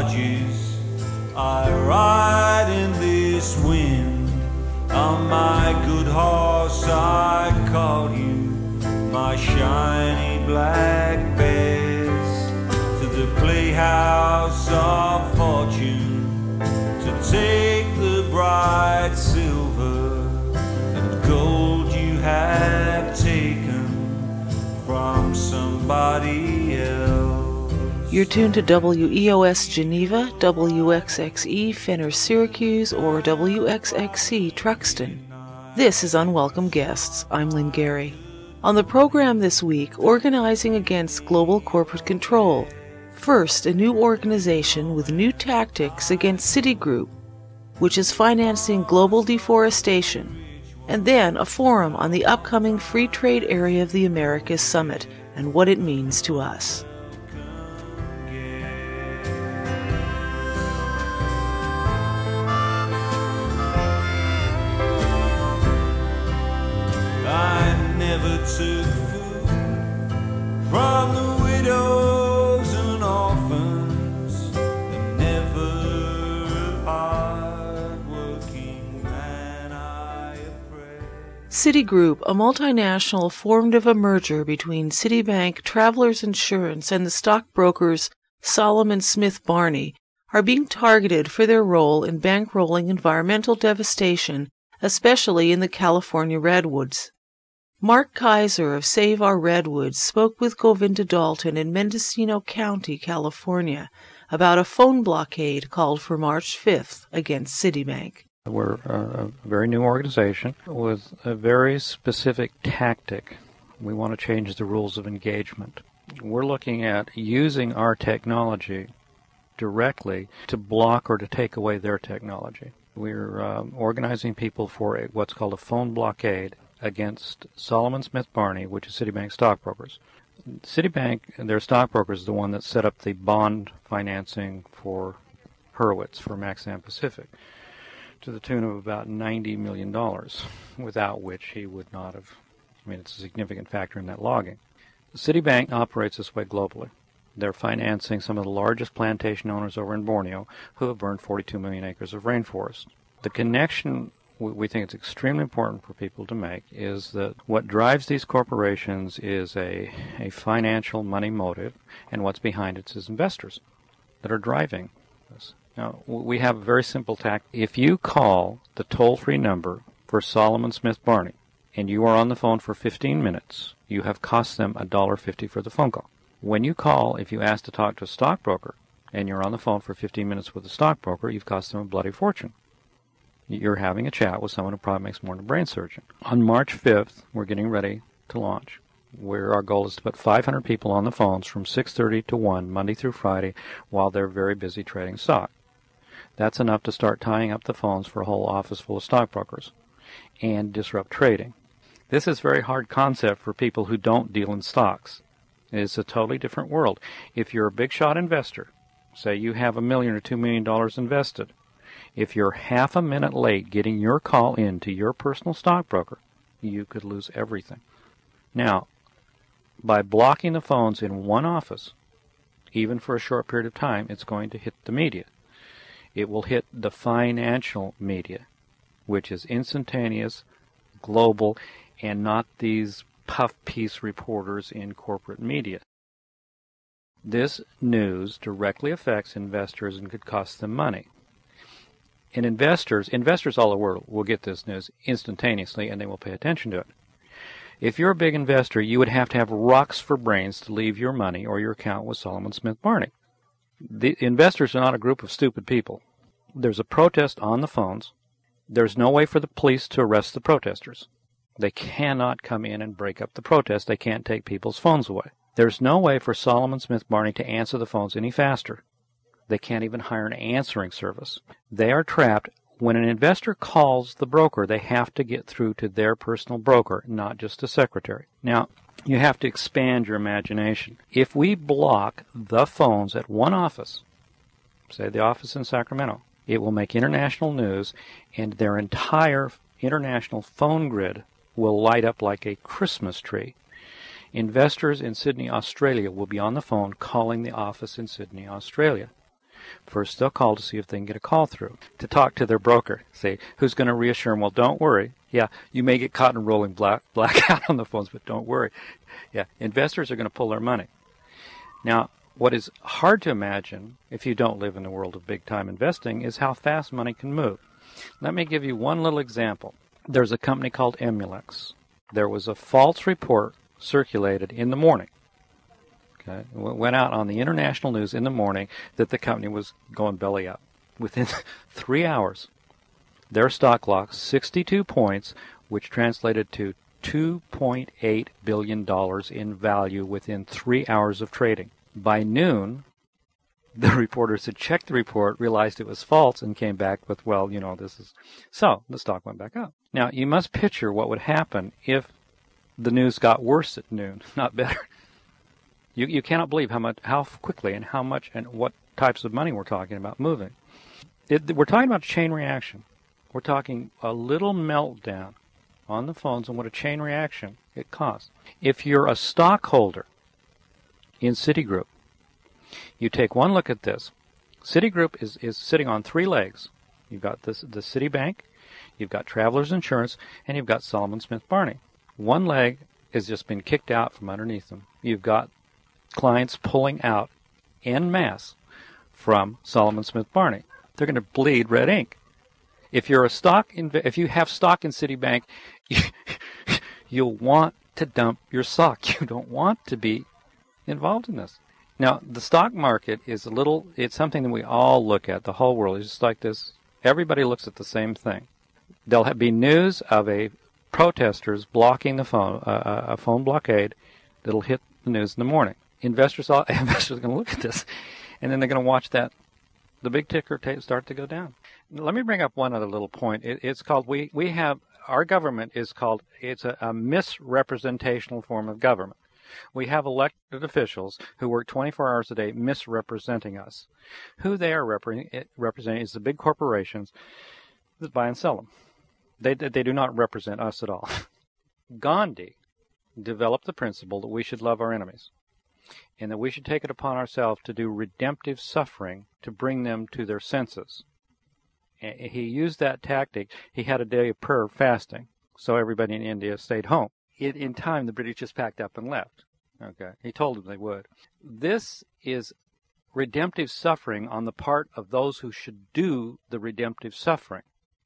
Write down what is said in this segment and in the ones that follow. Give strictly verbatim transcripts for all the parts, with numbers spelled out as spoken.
barges I ride in this wind. On my good horse I call you, my shiny black bears, to the playhouse of fortune, to take the bright silver and gold you have taken from somebody else. You're tuned to W E O S Geneva, W X X E Fenner Syracuse, or W X X C Truxton. This is Unwelcome Guests. I'm Lynn Gary. On the program this week, organizing against global corporate control. First, a new organization with new tactics against Citigroup, which is financing global deforestation. And then a forum on the upcoming Free Trade Area of the Americas Summit and what it means to us. Took food from the widows and orphans, the never hard-working man I oppress. Citigroup, a multinational formed of a merger between Citibank, Travelers Insurance, and the stockbrokers Salomon Smith Barney, are being targeted for their role in bankrolling environmental devastation, especially in the California redwoods. Mark Kaiser of Save Our Redwoods spoke with Govinda Dalton in Mendocino County, California, about a phone blockade called for March fifth against Citibank. We're a very new organization with a very specific tactic. We want to change the rules of engagement. We're looking at using our technology directly to block or to take away their technology. We're uh, organizing people for a, what's called a phone blockade against Salomon Smith Barney, which is Citibank stockbrokers. Citibank, their stockbrokers, is the one that set up the bond financing for Hurwitz, for Maxam Pacific, to the tune of about ninety million dollars, without which he would not have, I mean, it's a significant factor in that logging. Citibank operates this way globally. They're financing some of the largest plantation owners over in Borneo who have burned forty-two million acres of rainforest. The connection we think it's extremely important for people to make is that what drives these corporations is a, a financial money motive, and what's behind it is investors that are driving this. Now, we have a very simple tactic. If you call the toll-free number for Salomon Smith Barney and you are on the phone for fifteen minutes, you have cost them one dollar fifty for the phone call. When you call, if you ask to talk to a stockbroker and you're on the phone for fifteen minutes with a stockbroker, you've cost them a bloody fortune. You're having a chat with someone who probably makes more than a brain surgeon. On March fifth, we're getting ready to launch, where our goal is to put five hundred people on the phones from six thirty to one, Monday through Friday, while they're very busy trading stock. That's enough to start tying up the phones for a whole office full of stockbrokers and disrupt trading. This is a very hard concept for people who don't deal in stocks. It's a totally different world. If you're a big shot investor, say you have a million or two million dollars invested, if you're half a minute late getting your call in to your personal stockbroker, you could lose everything. Now, by blocking the phones in one office, even for a short period of time, it's going to hit the media. It will hit the financial media, which is instantaneous, global, and not these puff piece reporters in corporate media. This news directly affects investors and could cost them money. And investors, investors all over the world will get this news instantaneously, and they will pay attention to it. If you're a big investor, you would have to have rocks for brains to leave your money or your account with Salomon Smith Barney. The investors are not a group of stupid people. There's a protest on the phones. There's no way for the police to arrest the protesters. They cannot come in and break up the protest. They can't take people's phones away. There's no way for Salomon Smith Barney to answer the phones any faster. They can't even hire an answering service. They are trapped. When an investor calls the broker, they have to get through to their personal broker, not just a secretary. Now, you have to expand your imagination. If we block the phones at one office, say the office in Sacramento, it will make international news, and their entire international phone grid will light up like a Christmas tree. Investors in Sydney, Australia will be on the phone calling the office in Sydney, Australia. First, they'll call to see if they can get a call through, to talk to their broker, say, who's going to reassure them, well, don't worry. Yeah, you may get caught in rolling black, blackout on the phones, but don't worry. Yeah, investors are going to pull their money. Now, what is hard to imagine, if you don't live in the world of big-time investing, is how fast money can move. Let me give you one little example. There's a company called Emulex. There was a false report circulated in the morning. Okay, it went out on the international news in the morning that the company was going belly up. Within three hours, their stock lost sixty-two points, which translated to two point eight billion dollars in value within three hours of trading. By noon, the reporters had checked the report, realized it was false, and came back with, well, you know, this is... So the stock went back up. Now, you must picture what would happen if the news got worse at noon, not better. You you cannot believe how much, how quickly and how much and what types of money we're talking about moving. It, we're talking about chain reaction. We're talking a little meltdown on the phones and what a chain reaction it costs. If you're a stockholder in Citigroup, you take one look at this. Citigroup is, is sitting on three legs. You've got this, the Citibank, you've got Travelers Insurance, and you've got Salomon Smith Barney. One leg has just been kicked out from underneath them. You've got clients pulling out en masse from Salomon Smith Barney. They're going to bleed red ink. If you're a stock, inv- if you have stock in Citibank, you, you'll want to dump your stock. You don't want to be involved in this. Now, the stock market is a little, it's something that we all look at. The whole world is just like this. Everybody looks at the same thing. There'll have, be news of a protesters blocking the phone, uh, a phone blockade that'll hit the news in the morning. Investors, all, investors are going to look at this, and then they're going to watch that, the big ticker t- start to go down. Let me bring up one other little point. It, it's called, we, we have, our government is called, it's a, a misrepresentational form of government. We have elected officials who work twenty-four hours a day misrepresenting us. Who they are repre- representing is the big corporations that buy and sell them. They, they do not represent us at all. Gandhi developed the principle that we should love our enemies, and that we should take it upon ourselves to do redemptive suffering to bring them to their senses. And he used that tactic. He had a day of prayer fasting, so everybody in India stayed home. It, in time, the British just packed up and left. Okay, he told them they would. This is redemptive suffering on the part of those who should do the redemptive suffering.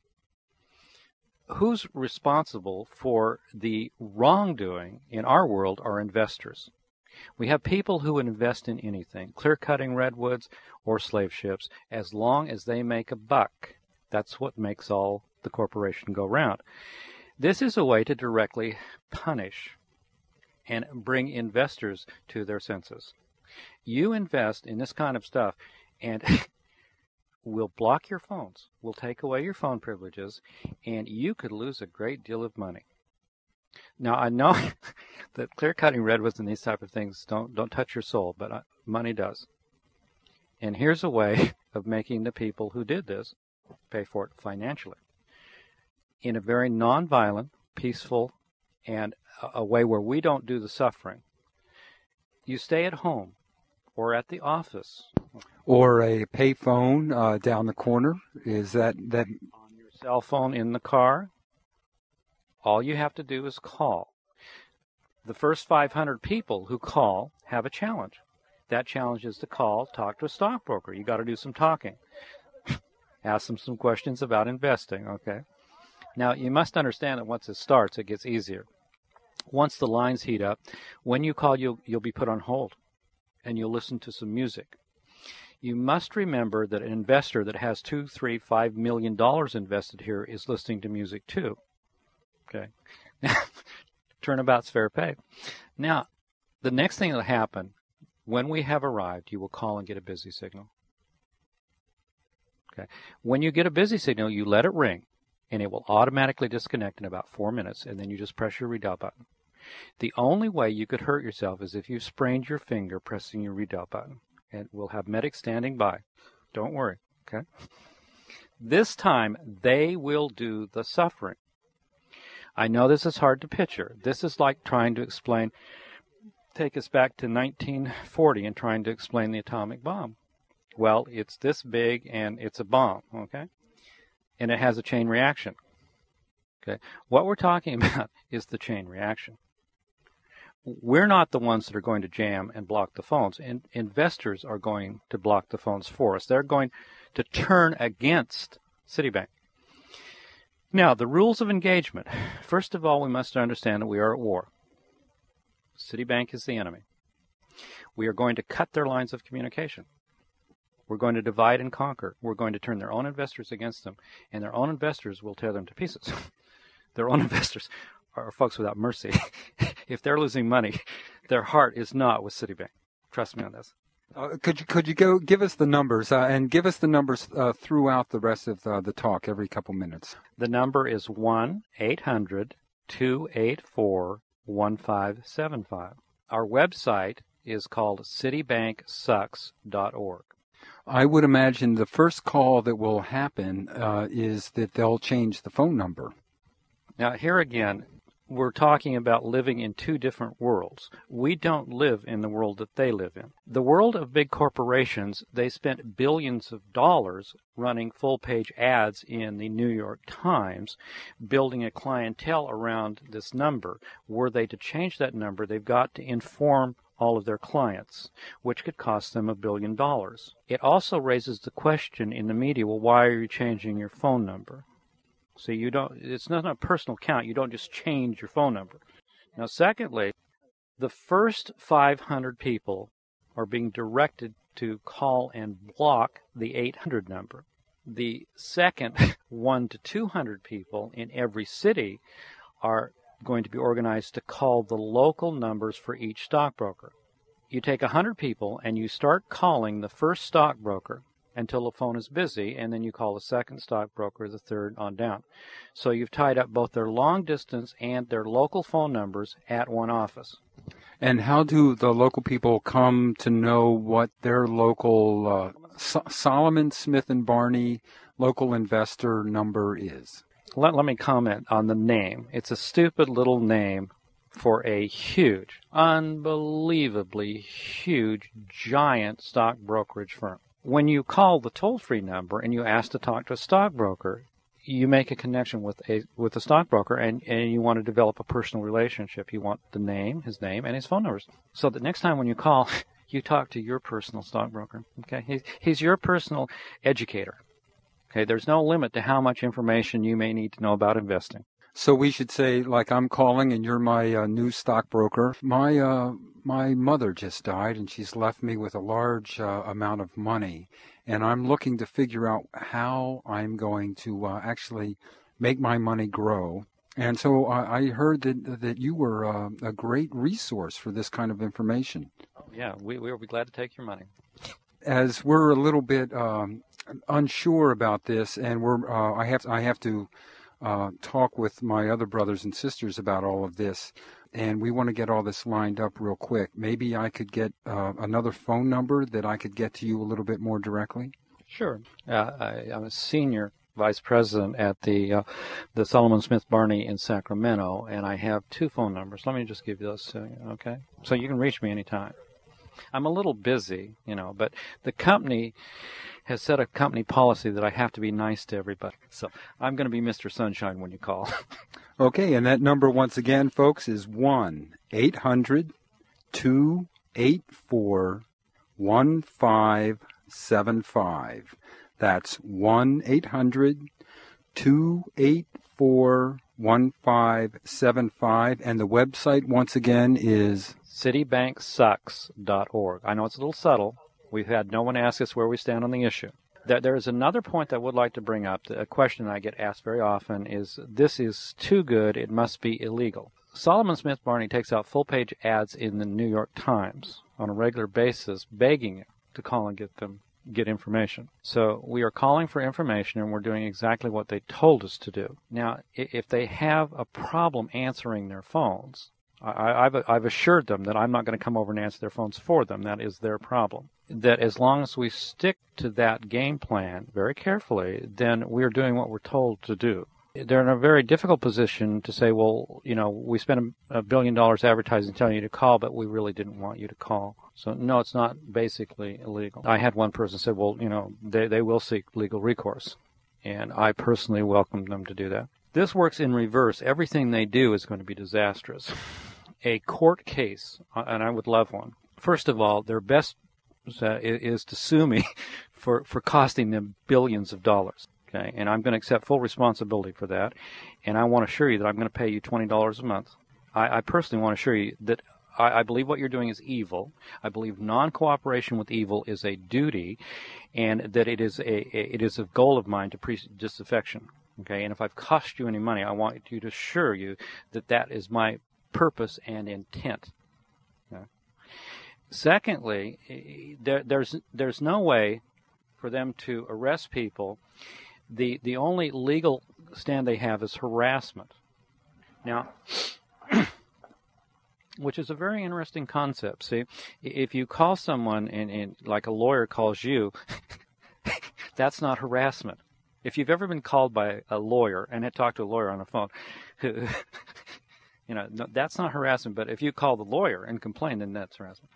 Who's responsible for the wrongdoing in our world are investors. We have people who invest in anything, clear-cutting redwoods or slave ships, as long as they make a buck. That's what makes all the corporation go round. This is a way to directly punish and bring investors to their senses. You invest in this kind of stuff, and we'll block your phones. We'll take away your phone privileges, and you could lose a great deal of money. Now, I know that clear-cutting redwoods and these type of things don't don't touch your soul, but uh, money does. And here's a way of making the people who did this pay for it financially in a very nonviolent, peaceful, and a, a way where we don't do the suffering. You stay at home or at the office. Or a pay phone uh, down the corner. Is that that On your cell phone in the car. All you have to do is call. The first five hundred people who call have a challenge. That challenge is to call, talk to a stockbroker. You got to do some talking. Ask them some questions about investing, okay? Now, you must understand that once it starts, it gets easier. Once the lines heat up, when you call, you'll, you'll be put on hold, and you'll listen to some music. You must remember that an investor that has two, three, five million dollars invested here is listening to music too. Okay. Turnabout's fair pay. Now, the next thing that will happen, when we have arrived, you will call and get a busy signal. Okay. When you get a busy signal, you let it ring, and it will automatically disconnect in about four minutes, and then you just press your redial button. The only way you could hurt yourself is if you sprained your finger pressing your redial button, and we'll have medics standing by. Don't worry, okay? This time, they will do the suffering. I know this is hard to picture. This is like trying to explain, take us back to nineteen forty and trying to explain the atomic bomb. Well, it's this big and it's a bomb, okay? And it has a chain reaction. Okay. What we're talking about is the chain reaction. We're not the ones that are going to jam and block the phones. In, investors are going to block the phones for us. They're going to turn against Citibank. Now, the rules of engagement. First of all, we must understand that we are at war. Citibank is the enemy. We are going to cut their lines of communication. We're going to divide and conquer. We're going to turn their own investors against them, and their own investors will tear them to pieces. Their own investors are folks without mercy. If they're losing money, their heart is not with Citibank. Trust me on this. Uh, could you could you go give us the numbers uh, and give us the numbers uh, throughout the rest of the, the talk every couple minutes? The number is one eight hundred two eight four one five seven five. Our website is called citibank sucks dot org. I would imagine the first call that will happen uh, is that they'll change the phone number. Now, here again, we're talking about living in two different worlds. We don't live in the world that they live in. The world of big corporations, they spent billions of dollars running full-page ads in the New York Times, building a clientele around this number. Were they to change that number, they've got to inform all of their clients, which could cost them a billion dollars. It also raises the question in the media, well, why are you changing your phone number? So you don't, it's not a personal account. You don't just change your phone number. Now, secondly, the first five hundred people are being directed to call and block the eight hundred number. The second one to two hundred people in every city are going to be organized to call the local numbers for each stockbroker. You take one hundred people and you start calling the first stockbroker until the phone is busy, and then you call the second stockbroker, the third on down. So you've tied up both their long distance and their local phone numbers at one office. And how do the local people come to know what their local uh, so- Solomon Smith and Barney local investor number is? Let, let me comment on the name. It's a stupid little name for a huge, unbelievably huge, giant stock brokerage firm. When you call the toll-free number and you ask to talk to a stockbroker, you make a connection with a with the stockbroker, and, and you want to develop a personal relationship. You want the name, his name, and his phone numbers. So that next time when you call, you talk to your personal stockbroker. Okay, he's, he's your personal educator. Okay, there's no limit to how much information you may need to know about investing. So we should say, like, I'm calling and you're my uh, new stockbroker. My uh, my mother just died and she's left me with a large uh, amount of money. And I'm looking to figure out how I'm going to uh, actually make my money grow. And so I, I heard that that you were uh, a great resource for this kind of information. Yeah, we we will be glad to take your money. As we're a little bit um, unsure about this, and we're uh, I have I have to uh, talk with my other brothers and sisters about all of this, and we want to get all this lined up real quick. Maybe I could get uh, another phone number that I could get to you a little bit more directly. Sure. Uh, I, I'm a senior vice president at the uh, the Solomon Smith Barney in Sacramento, and I have two phone numbers. Let me just give you those, uh, okay? So you can reach me anytime. I'm a little busy, you know, but the company has set a company policy that I have to be nice to everybody. So I'm going to be Mister Sunshine when you call. Okay, and that number once again, folks, is one eight hundred two eight four one five seven five. That's one eight hundred two eight four one five seven five. And the website, once again, is citibank sucks dot org. I know it's a little subtle. We've had no one ask us where we stand on the issue. There, there is another point that I would like to bring up. A question I get asked very often is, this is too good, it must be illegal. Solomon Smith Barney takes out full-page ads in the New York Times on a regular basis, begging you to call and get them get information. So we are calling for information, and we're doing exactly what they told us to do. Now, if they have a problem answering their phones, I, I've, I've assured them that I'm not going to come over and answer their phones for them. That is their problem. That as long as we stick to that game plan very carefully, then we're doing what we're told to do. they're in a very difficult position to say, well, you know, we spent a, a billion dollars advertising telling you to call, but we really didn't want you to call. So, no, it's not basically illegal. I had one person say, well, you know, they, they will seek legal recourse, and I personally welcome them to do that. This works in reverse. Everything they do is going to be disastrous. A court case, and I would love one. First of all, their best uh, is to sue me for, for costing them billions of dollars. Okay, and I'm going to accept full responsibility for that. And I want to assure you that I'm going to pay you twenty dollars a month. I, I personally want to assure you that I, I believe what you're doing is evil. I believe non-cooperation with evil is a duty, and that it is a, a it is a goal of mine to preach disaffection. Okay, and if I've cost you any money, I want you to assure you that that is my purpose and intent. Okay. Secondly, there, there's there's no way for them to arrest people. The the only legal stand they have is harassment. Now, which is a very interesting concept. See, if you call someone and, and like a lawyer calls you, that's not harassment. If you've ever been called by a lawyer and had talked to a lawyer on the phone, you know, no, that's not harassment. But if you call the lawyer and complain, then that's harassment.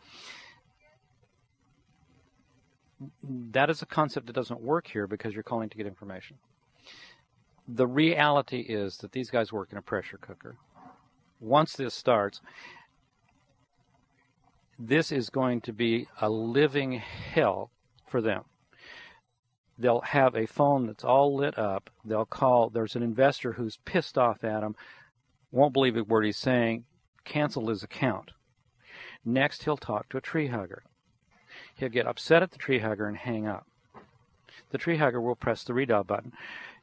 That is a concept that doesn't work here because you're calling to get information. The reality is that these guys work in a pressure cooker. Once this starts, this is going to be a living hell for them. They'll have a phone that's all lit up. They'll call, there's an investor who's pissed off at them, won't believe a word he's saying, cancel his account. Next, he'll talk to a tree hugger. He'll get upset at the tree hugger and hang up. The tree hugger will press the redial button.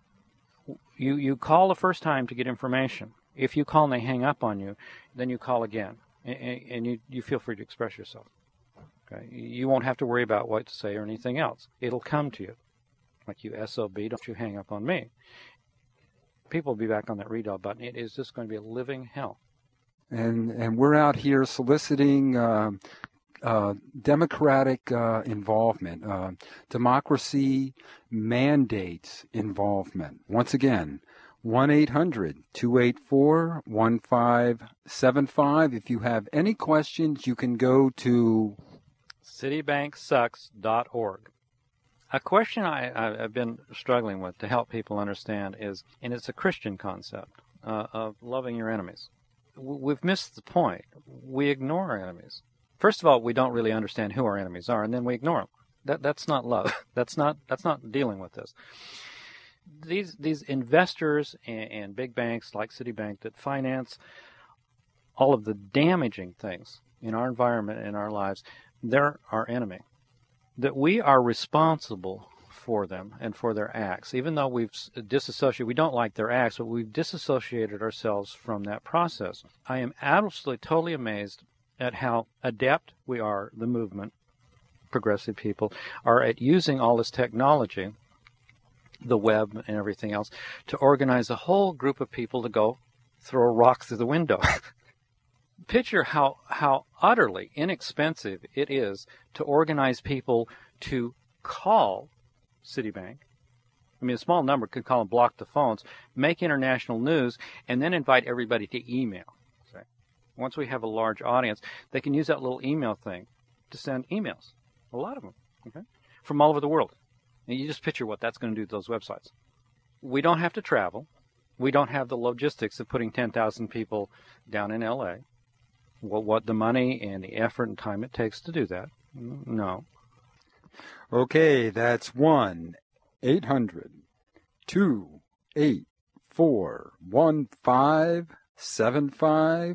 You you call the first time to get information. If you call and they hang up on you, then you call again, and, and you, you feel free to express yourself. Okay? You won't have to worry about what to say or anything else. It'll come to you. Like you S O B, don't you hang up on me. People will be back on that redial button. It is just going to be a living hell. And and we're out here soliciting uh, uh, democratic uh, involvement. Uh, democracy mandates involvement. Once again, one eight hundred two eight four one five seven five. If you have any questions, you can go to Citibank Sucks dot org. A question I, I've been struggling with to help people understand is, and it's a Christian concept, uh, of loving your enemies. We've missed the point. We ignore our enemies. First of all, we don't really understand who our enemies are, and then we ignore them. That that's not love. That's not that's not dealing with this. These these investors and, and big banks like Citibank that finance all of the damaging things in our environment and in our lives, they're our enemy. That we are responsible for them and for their acts. Even though we've disassociated, we don't like their acts, but we've disassociated ourselves from that process. I am absolutely, totally amazed at how adept we are, the movement, progressive people, are at using all this technology, the web and everything else, to organize a whole group of people to go throw a rock through the window. Picture how, how utterly inexpensive it is to organize people to call Citibank. I mean, a small number could call and block the phones, make international news, and then invite everybody to email. Okay? Once we have a large audience, they can use that little email thing to send emails. A lot of them, okay, from all over the world. And you just picture what that's going to do to those websites. We don't have to travel. We don't have the logistics of putting ten thousand people down in L A What, what the money and the effort and time it takes to do that. No. Okay, that's one eight hundred two eight four one five seven five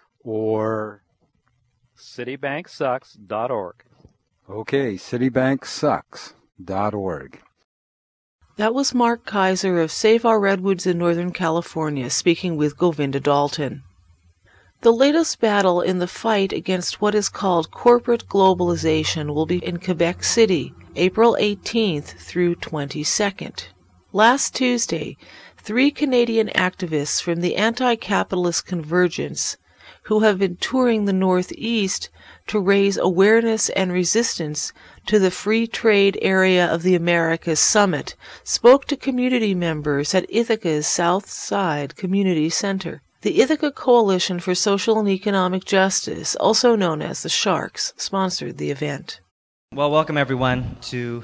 or Citibank Sucks dot org. Okay, Citibank Sucks dot org. That was Mark Kaiser of Save Our Redwoods in Northern California speaking with Govinda Dalton. The latest battle in the fight against what is called corporate globalization will be in Quebec City, April eighteenth through twenty-second. Last Tuesday, three Canadian activists from the Anti-Capitalist Convergence who have been touring the Northeast to raise awareness and resistance to the Free Trade Area of the Americas Summit, spoke to community members at Ithaca's South Side Community Center. The Ithaca Coalition for Social and Economic Justice, also known as the Sharks, sponsored the event. Well, welcome everyone to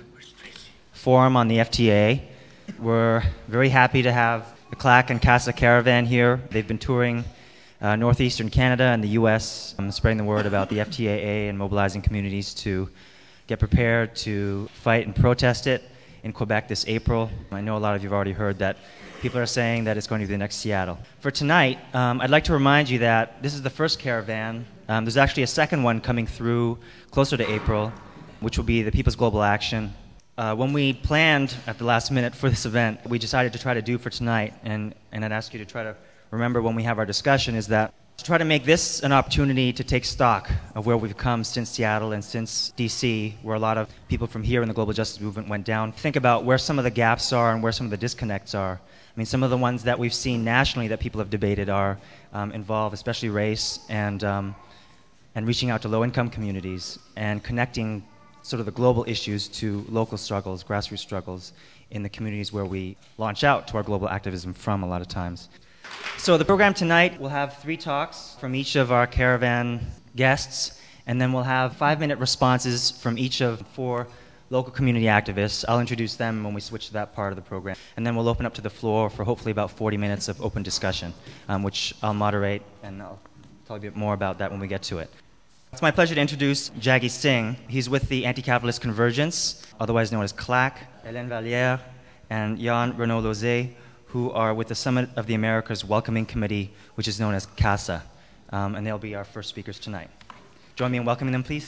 Forum on the F T A A. We're very happy to have the C L A C and CASA Caravan here. They've been touring uh, northeastern Canada and the U S, um, spreading the word about the F T A A and mobilizing communities to get prepared to fight and protest it in Quebec this April. I know a lot of you have already heard that people are saying that it's going to be the next Seattle. For tonight, um, I'd like to remind you that this is the first caravan. Um, there's actually a second one coming through closer to April, which will be the People's Global Action. Uh, when we planned at the last minute for this event, we decided to try to do for tonight, and, and I'd ask you to try to remember when we have our discussion, is that to try to make this an opportunity to take stock of where we've come since Seattle and since D C, where a lot of people from here in the global justice movement went down. Think about where some of the gaps are and where some of the disconnects are. I mean, some of the ones that we've seen nationally that people have debated are um, involve, especially race and, um, and reaching out to low-income communities and connecting sort of the global issues to local struggles, grassroots struggles in the communities where we launch out to our global activism from a lot of times. So the program tonight, we'll have three talks from each of our caravan guests, and then we'll have five-minute responses from each of four local community activists. I'll introduce them when we switch to that part of the program. And then we'll open up to the floor for hopefully about forty minutes of open discussion, um, which I'll moderate, and I'll tell you a bit more about that when we get to it. It's my pleasure to introduce Jaggi Singh. He's with the Anti-Capitalist Convergence, otherwise known as C L A C, Hélène Vallière, and Jan Renaud Lozé, who are with the Summit of the Americas Welcoming Committee, which is known as CASA. Um, and they'll be our first speakers tonight. Join me in welcoming them, please.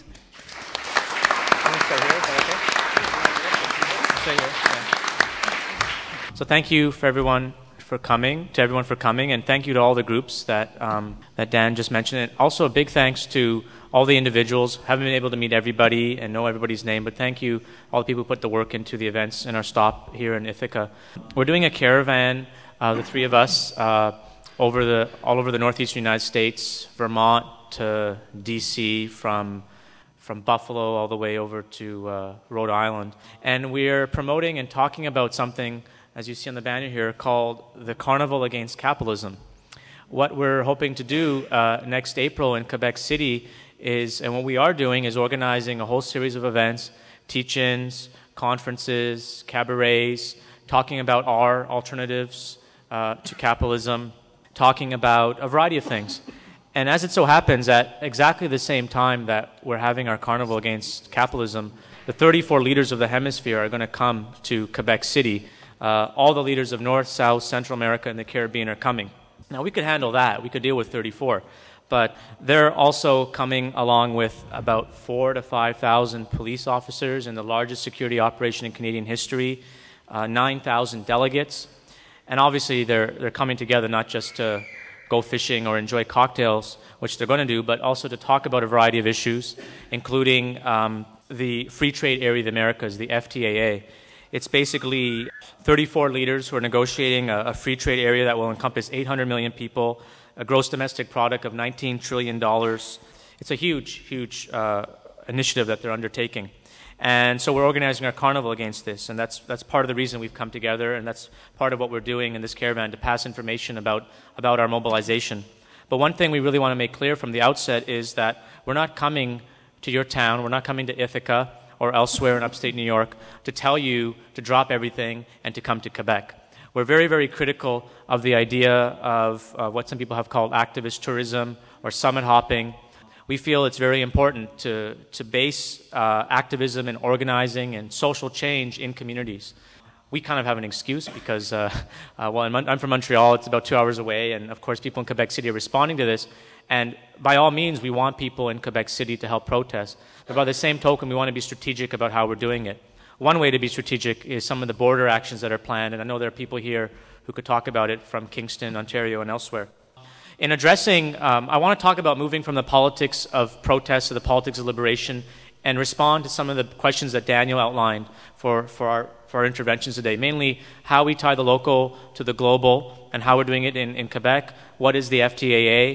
So thank you for everyone for coming, to everyone for coming, and thank you to all the groups that um, that Dan just mentioned. And also a big thanks to all the individuals. Haven't been able to meet everybody and know everybody's name, but thank you all the people who put the work into the events in our stop here in Ithaca. We're doing a caravan, uh, the three of us, uh, over the all over the northeastern United States, Vermont to D C, from from Buffalo all the way over to uh, Rhode Island, and we're promoting and talking about something, as you see on the banner here, called the Carnival Against Capitalism. What we're hoping to do uh, next April in Quebec City is, and what we are doing, is organizing a whole series of events, teach-ins, conferences, cabarets, talking about our alternatives uh, to capitalism, talking about a variety of things. And as it so happens, at exactly the same time that we're having our Carnival Against Capitalism, the thirty-four leaders of the hemisphere are going to come to Quebec City. Uh, all the leaders of North, South, Central America, and the Caribbean are coming. Now, we could handle that. We could deal with thirty-four. But they're also coming along with about four to five thousand police officers in the largest security operation in Canadian history, uh, nine thousand delegates. And obviously, they're, they're coming together not just to go fishing or enjoy cocktails, which they're going to do, but also to talk about a variety of issues, including um, the Free Trade Area of the Americas, the F T A A. It's basically thirty-four leaders who are negotiating a, a free trade area that will encompass eight hundred million people, a gross domestic product of nineteen trillion dollars. It's a huge, huge uh, initiative that they're undertaking. And so we're organizing our carnival against this, and that's that's part of the reason we've come together, and that's part of what we're doing in this caravan, to pass information about, about our mobilization. But one thing we really want to make clear from the outset is that we're not coming to your town, we're not coming to Ithaca or elsewhere in upstate New York to tell you to drop everything and to come to Quebec. We're very, very critical of the idea of uh, what some people have called activist tourism or summit hopping. We feel it's very important to, to base uh, activism and organizing and social change in communities. We kind of have an excuse because, uh, uh, well, I'm, I'm from Montreal, it's about two hours away, and of course people in Quebec City are responding to this. And by all means, we want people in Quebec City to help protest. But by the same token, we want to be strategic about how we're doing it. One way to be strategic is some of the border actions that are planned, and I know there are people here who could talk about it from Kingston, Ontario, and elsewhere. In addressing, um, I want to talk about moving from the politics of protest to the politics of liberation and respond to some of the questions that Daniel outlined for, for, our, for our interventions today, mainly how we tie the local to the global and how we're doing it in, in Quebec, what is the F T A A,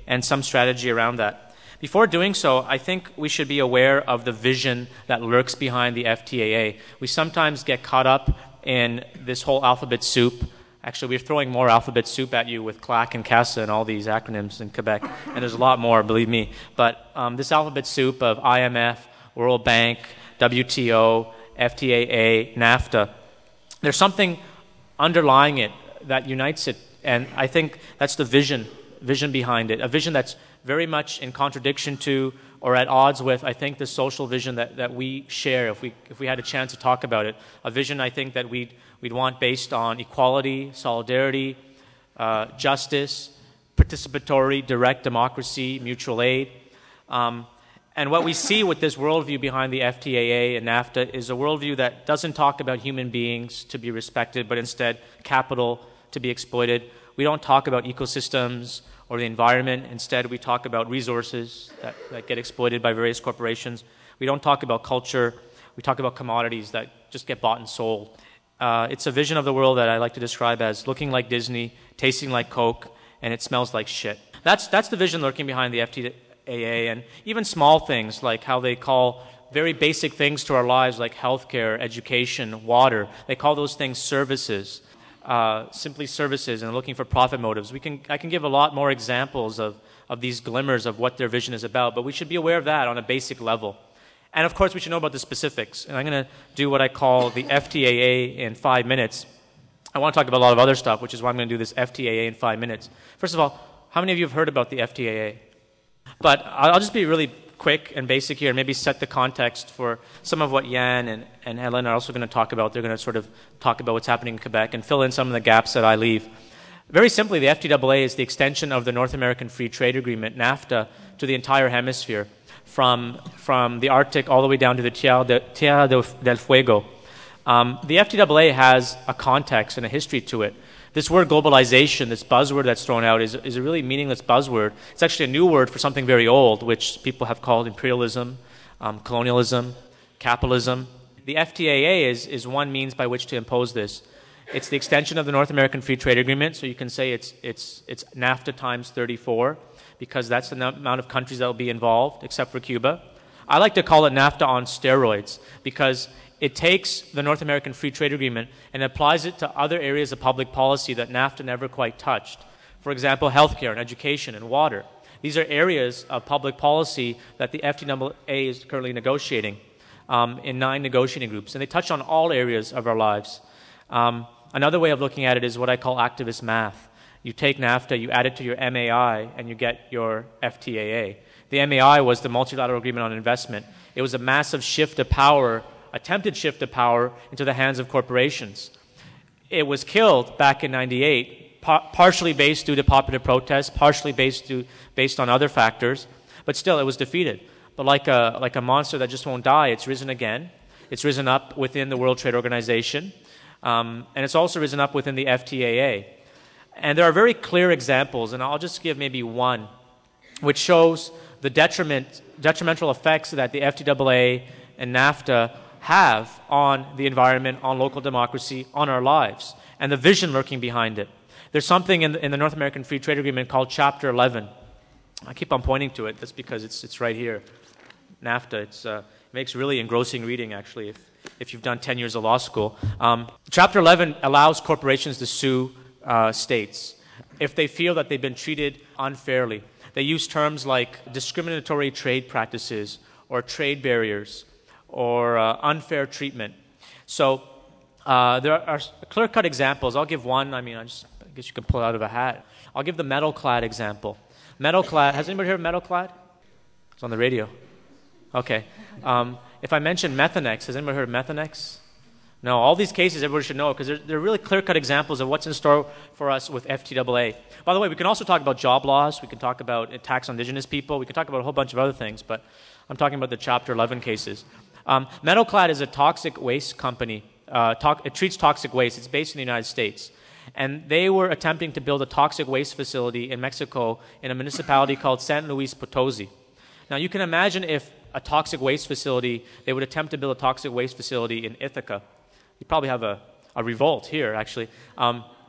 and some strategy around that. Before doing so, I think we should be aware of the vision that lurks behind the F T A A. We sometimes get caught up in this whole alphabet soup. Actually, we're throwing more alphabet soup at you with C L A C and CASA and all these acronyms in Quebec, and there's a lot more, believe me. But um, this alphabet soup of I M F, World Bank, W T O, F T A A, NAFTA, there's something underlying it that unites it, and I think that's the vision, vision behind it, a vision that's very much in contradiction to or at odds with, I think, the social vision that, that we share if we if we had a chance to talk about it. A vision, I think, that we'd, we'd want based on equality, solidarity, uh, justice, participatory, direct democracy, mutual aid. Um, and what we see with this worldview behind the F T A A and NAFTA is a worldview that doesn't talk about human beings to be respected, but instead capital to be exploited. We don't talk about ecosystems or the environment. Instead, we talk about resources that, that get exploited by various corporations. We don't talk about culture. We talk about commodities that just get bought and sold. Uh, it's a vision of the world that I like to describe as looking like Disney, tasting like Coke, and it smells like shit. That's, that's the vision lurking behind the F T A A, and even small things like how they call very basic things to our lives like healthcare, education, water. They call those things services. Uh, simply services, and looking for profit motives. We can, I can give a lot more examples of, of these glimmers of what their vision is about, but we should be aware of that on a basic level. And of course, we should know about the specifics. And I'm going to do what I call the F T A A in five minutes. I want to talk about a lot of other stuff, which is why I'm going to do this F T A A in five minutes. First of all, how many of you have heard about the F T A A? But I'll just be really quick and basic here and maybe set the context for some of what Yan and, and Helen are also going to talk about. They're going to sort of talk about what's happening in Quebec and fill in some of the gaps that I leave. Very simply, the F T A A is the extension of the North American Free Trade Agreement, NAFTA, to the entire hemisphere, from, from the Arctic all the way down to the Tierra, de, Tierra del Fuego. Um, the F T A A has a context and a history to it. This word globalization, this buzzword that's thrown out, is, is a really meaningless buzzword. It's actually a new word for something very old, which people have called imperialism, um, colonialism, capitalism. The F T A A is, is one means by which to impose this. It's the extension of the North American Free Trade Agreement, so you can say it's, it's, it's NAFTA times thirty-four, because that's the n- amount of countries that will be involved, except for Cuba. I like to call it NAFTA on steroids, because it takes the North American Free Trade Agreement and applies it to other areas of public policy that NAFTA never quite touched. For example, healthcare and education and water. These are areas of public policy that the F T A A is currently negotiating um, in nine negotiating groups, and they touch on all areas of our lives. Um, another way of looking at it is what I call activist math. You take NAFTA, you add it to your M A I, and you get your F T A A. The M A I was the Multilateral Agreement on Investment. It was a massive shift of power, attempted shift of power into the hands of corporations. It was killed back in ninety-eight, par- partially based due to popular protests, partially based, due, based on other factors, but still it was defeated. But like a, like a monster that just won't die, it's risen again. It's risen up within the World Trade Organization, um, and it's also risen up within the F T A A. And there are very clear examples, and I'll just give maybe one, which shows the detriment, detrimental effects that the F T A A and NAFTA have on the environment, on local democracy, on our lives, and the vision lurking behind it. There's something in the, in the North American Free Trade Agreement called Chapter eleven. I keep on pointing to it. That's because it's it's right here. NAFTA. It's, uh, it makes really engrossing reading, actually, if, if you've done ten years of law school. Um, Chapter eleven allows corporations to sue uh, states if they feel that they've been treated unfairly. They use terms like discriminatory trade practices or trade barriers or uh, unfair treatment. So uh, there are clear-cut examples. I'll give one. I mean, I, just, I guess you can pull it out of a hat. I'll give the metal-clad example. Metal-clad. Has anybody heard of metal-clad? It's on the radio. Okay. Um, if I mention Methanex, has anybody heard of Methanex? No. All these cases everybody should know because they're, they're really clear-cut examples of what's in store for us with F T A A. By the way, we can also talk about job loss. We can talk about attacks on indigenous people. We can talk about a whole bunch of other things, but I'm talking about the Chapter eleven cases. Um, Metalclad is a toxic waste company. Uh, to- it treats toxic waste. It's based in the United States. And they were attempting to build a toxic waste facility in Mexico in a municipality called San Luis Potosi. Now, you can imagine if a toxic waste facility, they would attempt to build a toxic waste facility in Ithaca. You'd probably have a, a revolt here, actually. Um,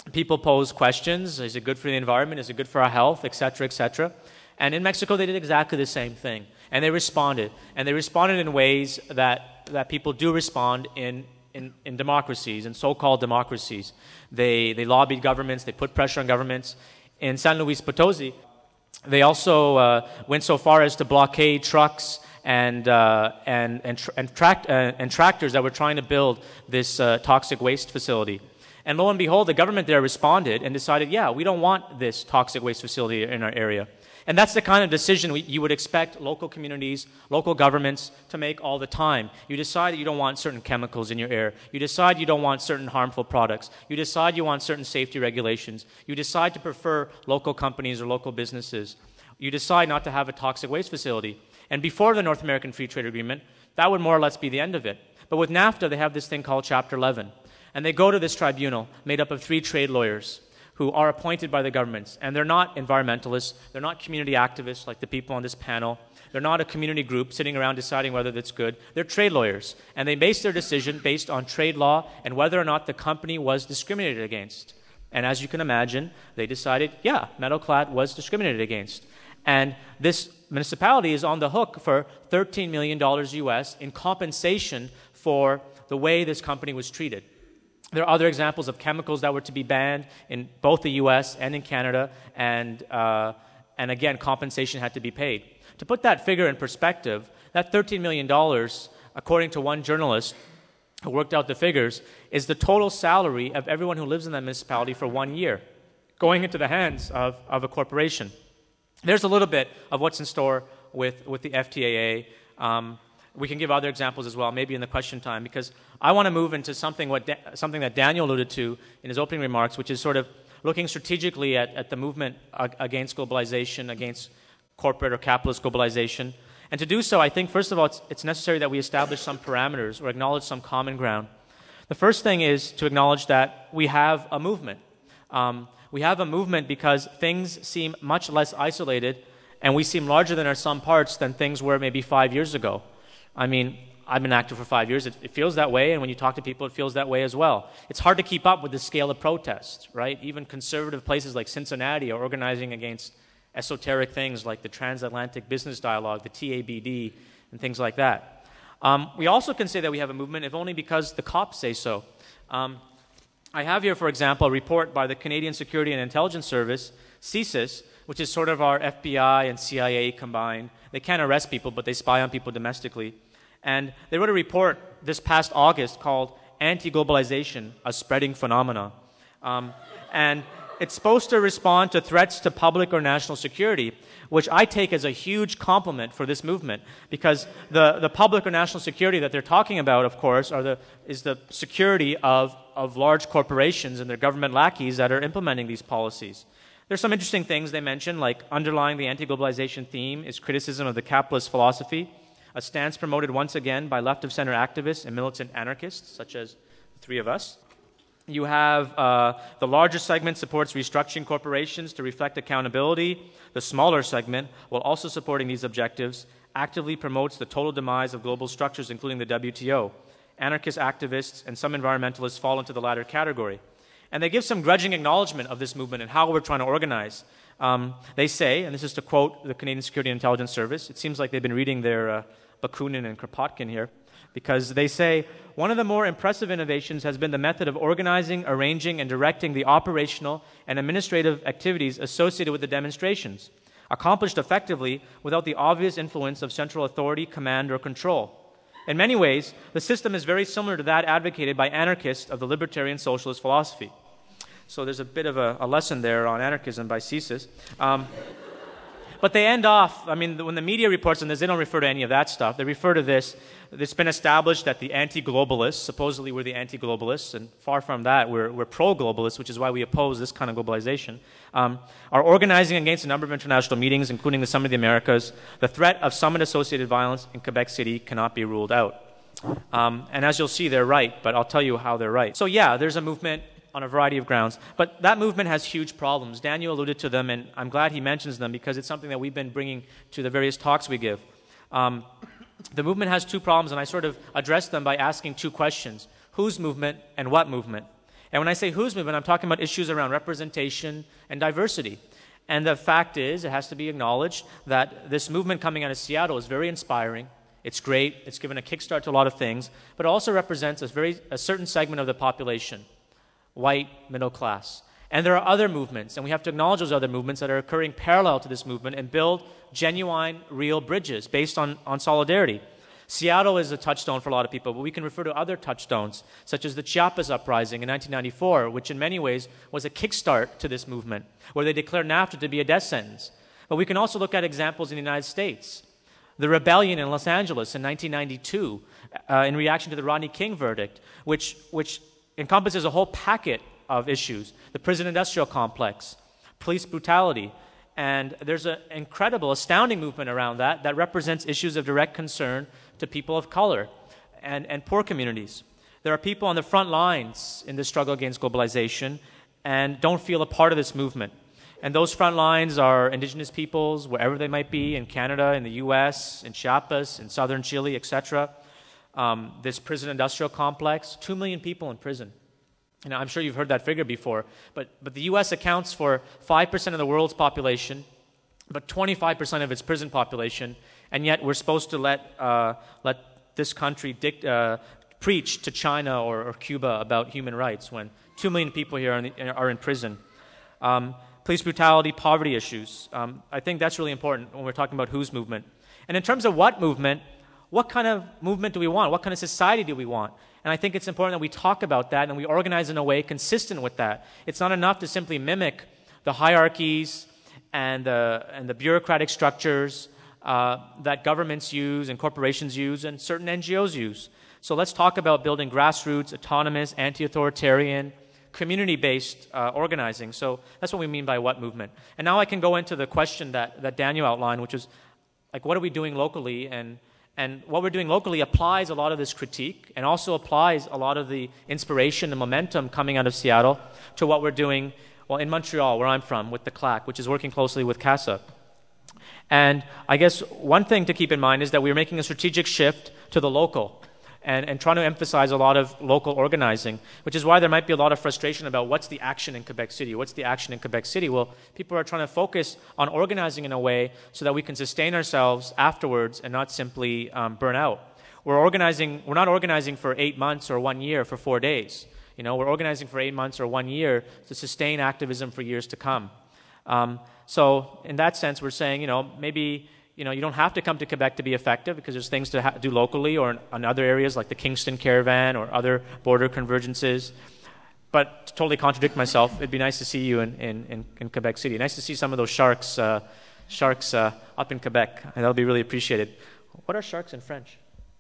people pose questions. Is it good for the environment? Is it good for our health? Et cetera, et cetera. And in Mexico, they did exactly the same thing. And they responded. And they responded in ways that, that people do respond in, in, in democracies, in so-called democracies. They, they lobbied governments. They put pressure on governments. In San Luis Potosi, they also uh, went so far as to blockade trucks and uh, and and, tr- and, tract- uh, and tractors that were trying to build this uh, toxic waste facility. And lo and behold, the government there responded and decided, yeah, we don't want this toxic waste facility in our area. And that's the kind of decision we, you would expect local communities, local governments to make all the time. You decide that you don't want certain chemicals in your air. You decide you don't want certain harmful products. You decide you want certain safety regulations. You decide to prefer local companies or local businesses. You decide not to have a toxic waste facility. And before the North American Free Trade Agreement, that would more or less be the end of it. But with NAFTA, they have this thing called Chapter eleven. And they go to this tribunal made up of three trade lawyers who are appointed by the governments. And they're not environmentalists. They're not community activists like the people on this panel. They're not a community group sitting around deciding whether that's good. They're trade lawyers. And they base their decision based on trade law and whether or not the company was discriminated against. And as you can imagine, they decided, yeah, Metalclad was discriminated against. And this municipality is on the hook for thirteen million dollars U S in compensation for the way this company was treated. There are other examples of chemicals that were to be banned in both the U S and in Canada, and, uh, and again, compensation had to be paid. To put that figure in perspective, that thirteen million dollars, according to one journalist who worked out the figures, is the total salary of everyone who lives in that municipality for one year, going into the hands of, of a corporation. There's a little bit of what's in store with, with the F T A A. Um, we can give other examples as well, maybe in the question time, because I want to move into something what da- something that Daniel alluded to in his opening remarks, which is sort of looking strategically at, at the movement ag- against globalization, against corporate or capitalist globalization. And to do so, I think, first of all, it's, it's necessary that we establish some parameters or acknowledge some common ground. The first thing is to acknowledge that we have a movement. Um, we have a movement because things seem much less isolated, and we seem larger than our sum parts than things were maybe five years ago. I mean, I've been active for five years. It, it feels that way, and when you talk to people, it feels that way as well. It's hard to keep up with the scale of protests, right? Even conservative places like Cincinnati are organizing against esoteric things like the Transatlantic Business Dialogue, the T A B D, and things like that. Um, we also can say that we have a movement, if only because the cops say so. Um, I have here, for example, a report by the Canadian Security and Intelligence Service, C S I S, which is sort of our F B I and C I A combined. They can't arrest people, but they spy on people domestically. And they wrote a report this past August called Anti-Globalization, a Spreading Phenomena. Um, and it's supposed to respond to threats to public or national security, which I take as a huge compliment for this movement, because the, the public or national security that they're talking about, of course, are the, is the security of, of large corporations and their government lackeys that are implementing these policies. There's some interesting things they mention, like underlying the anti-globalization theme is criticism of the capitalist philosophy, a stance promoted once again by left-of-center activists and militant anarchists, such as the three of us. You have uh, the larger segment supports restructuring corporations to reflect accountability. The smaller segment, while also supporting these objectives, actively promotes the total demise of global structures, including the W T O. Anarchist activists and some environmentalists fall into the latter category. And they give some grudging acknowledgement of this movement and how we're trying to organize. Um, they say, and this is to quote the Canadian Security and Intelligence Service, it seems like they've been reading their uh, Bakunin and Kropotkin here, because they say, one of the more impressive innovations has been the method of organizing, arranging, and directing the operational and administrative activities associated with the demonstrations, accomplished effectively without the obvious influence of central authority, command, or control. In many ways, the system is very similar to that advocated by anarchists of the libertarian socialist philosophy. So there's a bit of a, a lesson there on anarchism by C S I S. Um, But they end off, I mean, when the media reports on this, they don't refer to any of that stuff. They refer to this. It's been established that the anti-globalists, supposedly we're the anti-globalists, and far from that, we're, we're pro-globalists, which is why we oppose this kind of globalization, um, are organizing against a number of international meetings, including the Summit of the Americas. The threat of summit-associated violence in Quebec City cannot be ruled out. Um, and as you'll see, they're right, but I'll tell you how they're right. So yeah, there's a movement on a variety of grounds. But that movement has huge problems. Daniel alluded to them, and I'm glad he mentions them because it's something that we've been bringing to the various talks we give. Um, the movement has two problems, and I sort of address them by asking two questions. Whose movement and what movement? And when I say whose movement, I'm talking about issues around representation and diversity. And the fact is, it has to be acknowledged that this movement coming out of Seattle is very inspiring. It's great. It's given a kickstart to a lot of things, but it also represents a very a certain segment of the population, white, middle class. And there are other movements, and we have to acknowledge those other movements that are occurring parallel to this movement and build genuine, real bridges based on, on solidarity. Seattle is a touchstone for a lot of people, but we can refer to other touchstones, such as the Chiapas Uprising in nineteen ninety-four, which in many ways was a kickstart to this movement, where they declared NAFTA to be a death sentence. But we can also look at examples in the United States. The rebellion in Los Angeles in nineteen ninety-two, uh, in reaction to the Rodney King verdict, which, which encompasses a whole packet of issues. The prison industrial complex, police brutality, and there's an incredible, astounding movement around that that represents issues of direct concern to people of color and, and poor communities. There are people on the front lines in the struggle against globalization and don't feel a part of this movement. And those front lines are indigenous peoples, wherever they might be, in Canada, in the U S, in Chiapas, in southern Chile, et cetera. Um, this prison industrial complex, two million people in prison. You know, I'm sure you've heard that figure before, but, but the U S accounts for five percent of the world's population, but twenty-five percent of its prison population, and yet we're supposed to let, uh, let this country dict, uh, preach to China or, or Cuba about human rights when two million people here are in, the, are in prison. Um, police brutality, poverty issues. Um, I think that's really important when we're talking about whose movement. And in terms of what movement, what kind of movement do we want? What kind of society do we want? And I think it's important that we talk about that and we organize in a way consistent with that. It's not enough to simply mimic the hierarchies and the, and the bureaucratic structures uh, that governments use and corporations use and certain N G Os use. So let's talk about building grassroots, autonomous, anti-authoritarian, community-based uh, organizing. So that's what we mean by what movement. And now I can go into the question that, that Daniel outlined, which is, like, what are we doing locally? And And what we're doing locally applies a lot of this critique and also applies a lot of the inspiration and momentum coming out of Seattle to what we're doing, well, in Montreal, where I'm from, with the C L A C, which is working closely with CASA. And I guess one thing to keep in mind is that we're making a strategic shift to the local and, and trying to emphasize a lot of local organizing, which is why there might be a lot of frustration about what's the action in Quebec City. What's the action in Quebec City? Well, people are trying to focus on organizing in a way so that we can sustain ourselves afterwards and not simply um, burn out. We're organizing, we're not organizing for eight months or one year for four days. You know, we're organizing for eight months or one year to sustain activism for years to come. Um, so in that sense, we're saying, you know, maybe You know, you don't have to come to Quebec to be effective because there's things to ha- do locally or in, in other areas like the Kingston Caravan or other border convergences. But to totally contradict myself, it'd be nice to see you in, in, in, in Quebec City. Nice to see some of those sharks uh, sharks uh, up in Quebec. And that'll be really appreciated. What are sharks in French?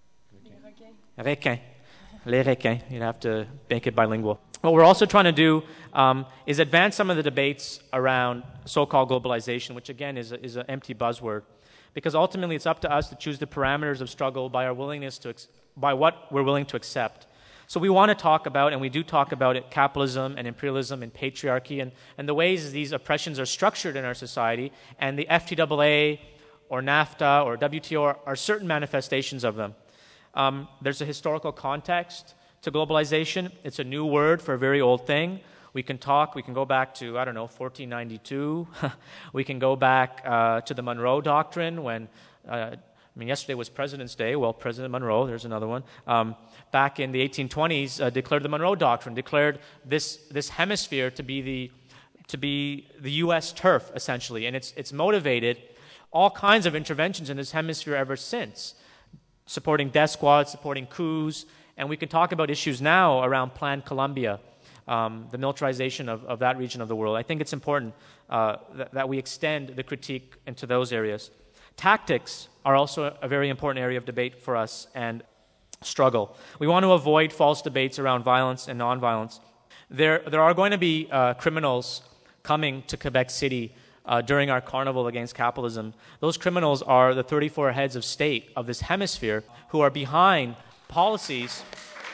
Les requins. Les requins. You'd have to make it bilingual. What we're also trying to do um, is advance some of the debates around so-called globalization, which again is, a, is an empty buzzword. Because ultimately it's up to us to choose the parameters of struggle by our willingness to, ex- by what we're willing to accept. So we want to talk about, and we do talk about it, capitalism and imperialism and patriarchy and, and the ways these oppressions are structured in our society, and the F T A A or NAFTA or W T O are, are certain manifestations of them. Um, there's a historical context to globalization. It's a new word for a very old thing. We can talk, we can go back to, I don't know, fourteen ninety-two. We can go back uh, to the Monroe Doctrine when, uh, I mean, yesterday was President's Day. Well, President Monroe, there's another one, um, back in the eighteen twenties, uh, declared the Monroe Doctrine, declared this, this hemisphere to be the, to be the U S turf, essentially. And it's, it's motivated all kinds of interventions in this hemisphere ever since, supporting death squads, supporting coups, and we can talk about issues now around Plan Colombia, Um, the militarization of, of that region of the world. I think it's important uh, th- that we extend the critique into those areas. Tactics are also a, a very important area of debate for us and struggle. We want to avoid false debates around violence and nonviolence. There, there are going to be uh, criminals coming to Quebec City uh, during our carnival against capitalism. Those criminals are the thirty-four heads of state of this hemisphere who are behind policies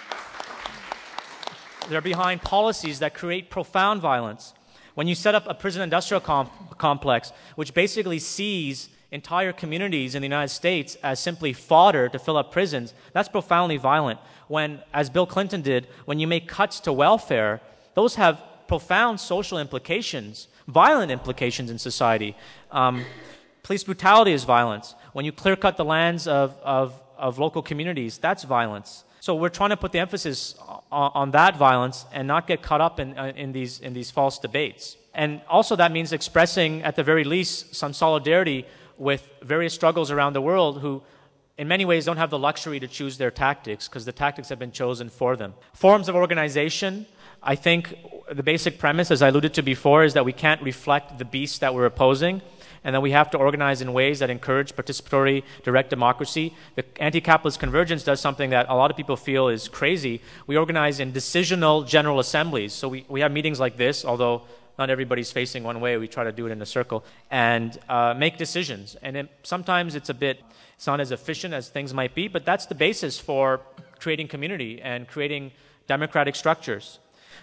They're behind policies that create profound violence. When you set up a prison industrial com- complex, which basically sees entire communities in the United States as simply fodder to fill up prisons, that's profoundly violent. When, as Bill Clinton did, when you make cuts to welfare those have profound social implications, violent implications in society. Um, police brutality is violence. When you clear-cut the lands of, of, of local communities, that's violence. So we're trying to put the emphasis on, on that violence and not get caught up in, uh, in, these, in these false debates. And also that means expressing, at the very least, some solidarity with various struggles around the world who, in many ways, don't have the luxury to choose their tactics because the tactics have been chosen for them. Forms of organization, I think the basic premise, as I alluded to before, is that we can't reflect the beast that we're opposing, and that we have to organize in ways that encourage participatory, direct democracy. The anti-capitalist convergence does something that a lot of people feel is crazy. We organize in decisional general assemblies. So we, we have meetings like this, although not everybody's facing one way. We try to do it in a circle and uh, make decisions. And it, sometimes it's a bit, it's not as efficient as things might be, but that's the basis for creating community and creating democratic structures.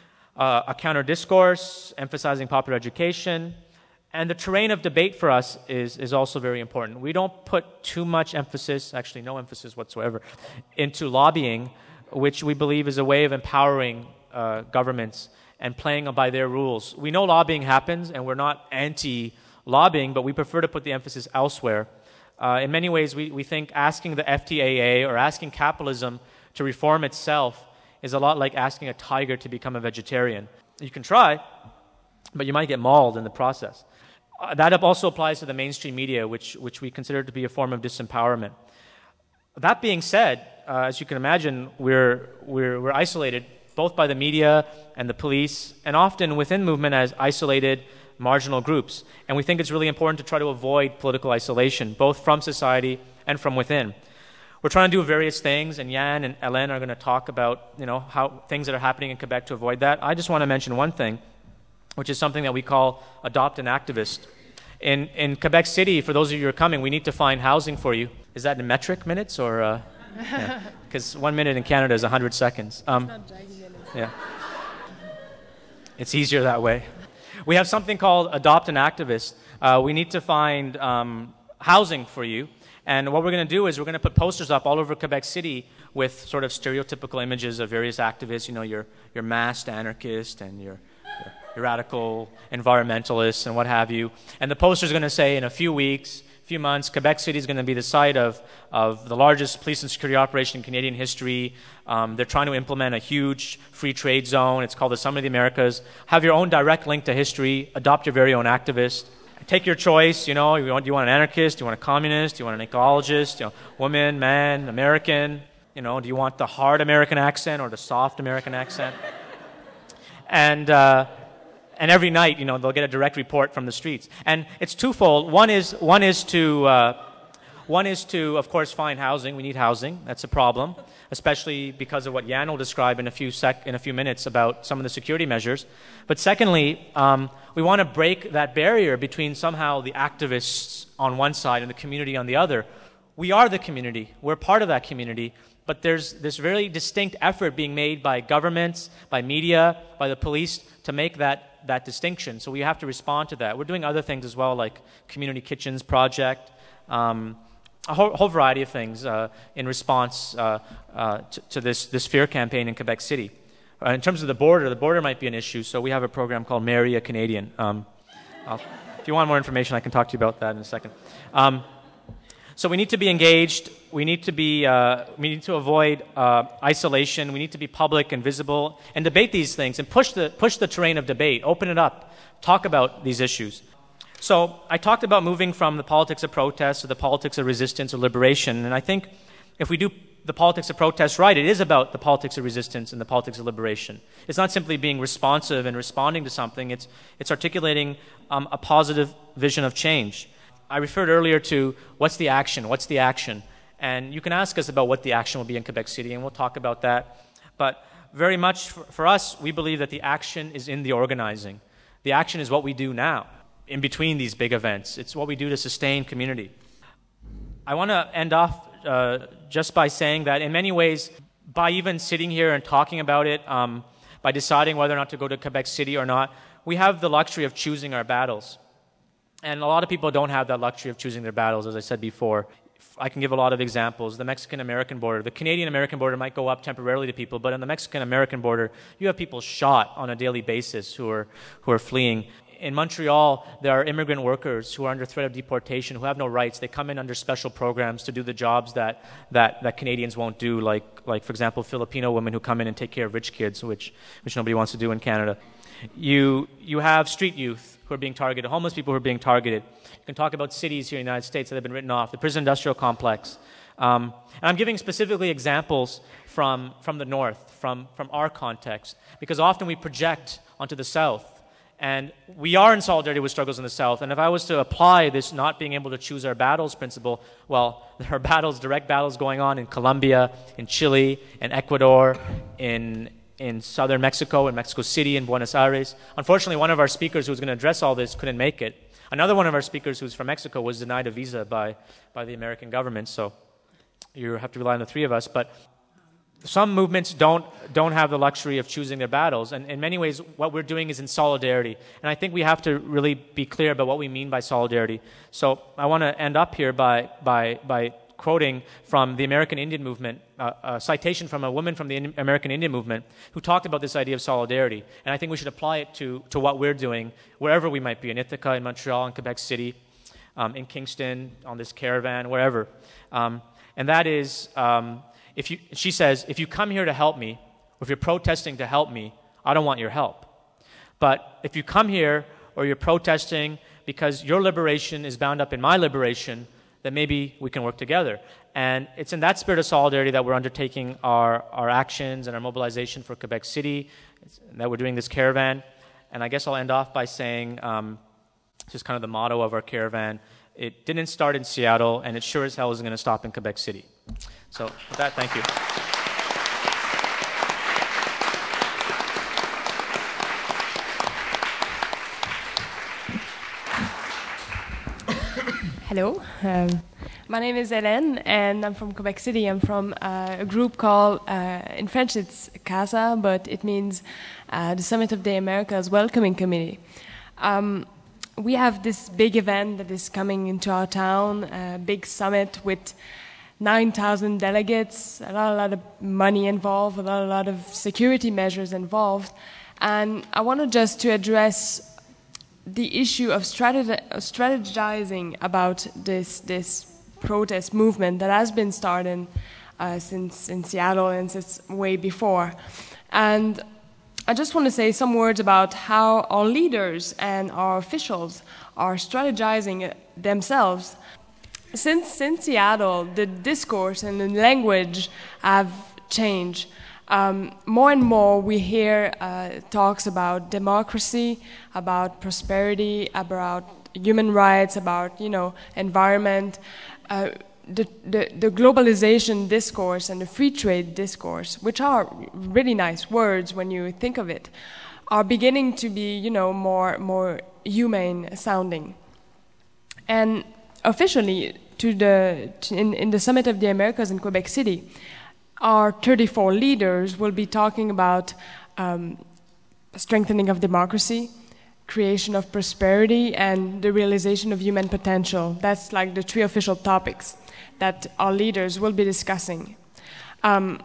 Uh, a counter-discourse, emphasizing popular education, and the terrain of debate for us is, is also very important. We don't put too much emphasis, actually no emphasis whatsoever, into lobbying, which we believe is a way of empowering uh, governments and playing by their rules. We know lobbying happens, and we're not anti-lobbying, but we prefer to put the emphasis elsewhere. Uh, in many ways, we, we think asking the F T A A or asking capitalism to reform itself is a lot like asking a tiger to become a vegetarian. You can try, but you might get mauled in the process. Uh, that also applies to the mainstream media, which, which we consider to be a form of disempowerment. That being said, uh, as you can imagine, we're, we're, we're isolated both by the media and the police, and often within movement as isolated marginal groups. And we think it's really important to try to avoid political isolation, both from society and from within. We're trying to do various things, and Jan and Hélène are going to talk about, you know, how things that are happening in Quebec to avoid that. I just want to mention one thing, which is something that we call adopt an activist. In, in Quebec City, for those of you who are coming, we need to find housing for you. Is that in metric minutes or? Because uh, yeah. one minute in Canada is one hundred seconds. Um, yeah, it's easier that way. We have something called adopt an activist. Uh, we need to find um, housing for you. And what we're going to do is we're going to put posters up all over Quebec City with sort of stereotypical images of various activists, you know, your, your masked anarchist and your, your, your radical environmentalists and what have you. And the poster's going to say in a few weeks, few months, Quebec City is going to be the site of, of the largest police and security operation in Canadian history. Um, they're trying to implement a huge free trade zone. It's called the Summit of the Americas. Have your own direct link to history. Adopt your very own activist. Take your choice, you know, you want, do you want an anarchist, do you want a communist, do you want an ecologist, you know, woman, man, American, you know, do you want the hard American accent or the soft American accent? And, uh, and every night, you know, they'll get a direct report from the streets. And it's twofold. One is, one is to, uh, one is to, of course, find housing. We need housing. That's a problem, especially because of what Jan will describe in a few sec- in a few minutes about some of the security measures. But secondly, um, we want to break that barrier between somehow the activists on one side and the community on the other. We are the community. We're part of that community. But there's this very distinct effort being made by governments, by media, by the police to make that, that distinction. So we have to respond to that. We're doing other things as well, like Community Kitchens Project, um, a whole, whole variety of things uh, in response uh, uh, to, to this, this fear campaign in Quebec City. Uh, in terms of the border, the border might be an issue, so we have a program called Marry a Canadian. Um, if you want more information, I can talk to you about that in a second. Um, so we need to be engaged. We need to be. Uh, we need to avoid uh, isolation. We need to be public and visible and debate these things and push the push the terrain of debate. Open it up. Talk about these issues. So I talked about moving from the politics of protest to the politics of resistance or liberation, and I think if we do the politics of protest right, it is about the politics of resistance and the politics of liberation. It's not simply being responsive and responding to something. It's, it's articulating um, a positive vision of change. I referred earlier to what's the action, what's the action? And you can ask us about what the action will be in Quebec City, and we'll talk about that. But very much for, for us, we believe that the action is in the organizing. The action is what we do now, in between these big events. It's what we do to sustain community. I want to end off uh, just by saying that in many ways, by even sitting here and talking about it, um, by deciding whether or not to go to Quebec City or not, we have the luxury of choosing our battles. And a lot of people don't have that luxury of choosing their battles, as I said before. I can give a lot of examples. The Mexican-American border. The Canadian-American border might go up temporarily to people, but on the Mexican-American border, you have people shot on a daily basis who are who are fleeing. In Montreal, there are immigrant workers who are under threat of deportation, who have no rights. They come in under special programs to do the jobs that, that, that Canadians won't do, like, like, for example, Filipino women who come in and take care of rich kids, which, which nobody wants to do in Canada. You, you have street youth who are being targeted, homeless people who are being targeted. You can talk about cities here in the United States that have been written off, the prison industrial complex. Um, and I'm giving specifically examples from, from the North, from, from our context, because often we project onto the South. And we are in solidarity with struggles in the South. And if I was to apply this not being able to choose our battles principle, well, there are battles, direct battles going on in Colombia, in Chile, in Ecuador, in in southern Mexico, in Mexico City, in Buenos Aires. Unfortunately, one of our speakers who was going to address all this couldn't make it. Another one of our speakers who's from Mexico was denied a visa by, by the American government. So you have to rely on the three of us. But some movements don't don't have the luxury of choosing their battles, and in many ways what we're doing is in solidarity, and I think we have to really be clear about what we mean by solidarity. So I want to end up here by by by quoting from the American Indian movement, uh, a citation from a woman from the Indian, American Indian movement who talked about this idea of solidarity, and I think we should apply it to to what we're doing wherever we might be, in Ithaca, in Montreal, in Quebec City, um, in Kingston, on this caravan, wherever, um, and that is. Um, If you, she says, if you come here to help me, or if you're protesting to help me, I don't want your help. But if you come here, or you're protesting because your liberation is bound up in my liberation, then maybe we can work together. And it's in that spirit of solidarity that we're undertaking our, our actions and our mobilization for Quebec City, that we're doing this caravan. And I guess I'll end off by saying, um, just kind of the motto of our caravan, it didn't start in Seattle, and it sure as hell isn't going to stop in Quebec City. So with that, thank you. Hello, um, my name is Hélène, and I'm from Quebec City. I'm from uh, a group called, uh, in French it's CASA, but it means uh, the Summit of the Americas Welcoming Committee. Um, we have this big event that is coming into our town, a big summit with nine thousand delegates, a lot, a lot of money involved, a lot, a lot of security measures involved. And I wanted just to address the issue of strategi- strategizing about this, this protest movement that has been started uh, since in Seattle and since way before. And I just want to say some words about how our leaders and our officials are strategizing themselves. Since, since Seattle, the discourse and the language have changed. Um, more and more we hear uh, talks about democracy, about prosperity, about human rights, about, you know, environment. Uh, the, the, the globalization discourse and the free trade discourse, which are really nice words when you think of it, are beginning to be, you know, more, more humane sounding. And officially, to the to in, in the Summit of the Americas in Quebec City, our thirty-four leaders will be talking about um, strengthening of democracy, creation of prosperity, and the realization of human potential. That's like the three official topics that our leaders will be discussing. Um,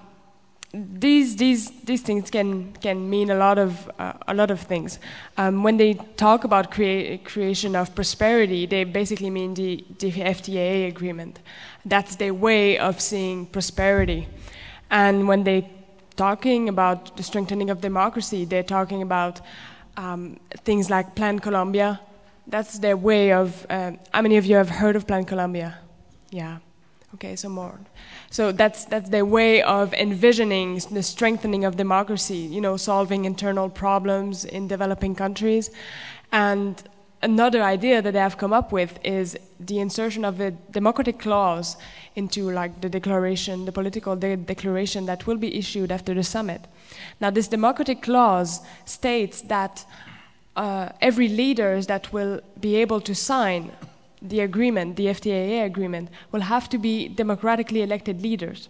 These these these things can can mean a lot of uh, a lot of things. Um, when they talk about crea- creation of prosperity, they basically mean the, the F T A agreement. That's their way of seeing prosperity. And when they talking about the strengthening of democracy, they're talking about um, things like Plan Colombia. That's their way of. Uh, how many of you have heard of Plan Colombia? Yeah. Okay, so more. So that's that's their way of envisioning the strengthening of democracy, you know, solving internal problems in developing countries. And another idea that they have come up with is the insertion of a democratic clause into like the declaration, the political de- declaration that will be issued after the summit. Now, this democratic clause states that uh, every leader that will be able to sign the agreement, the F T A A agreement, will have to be democratically elected leaders.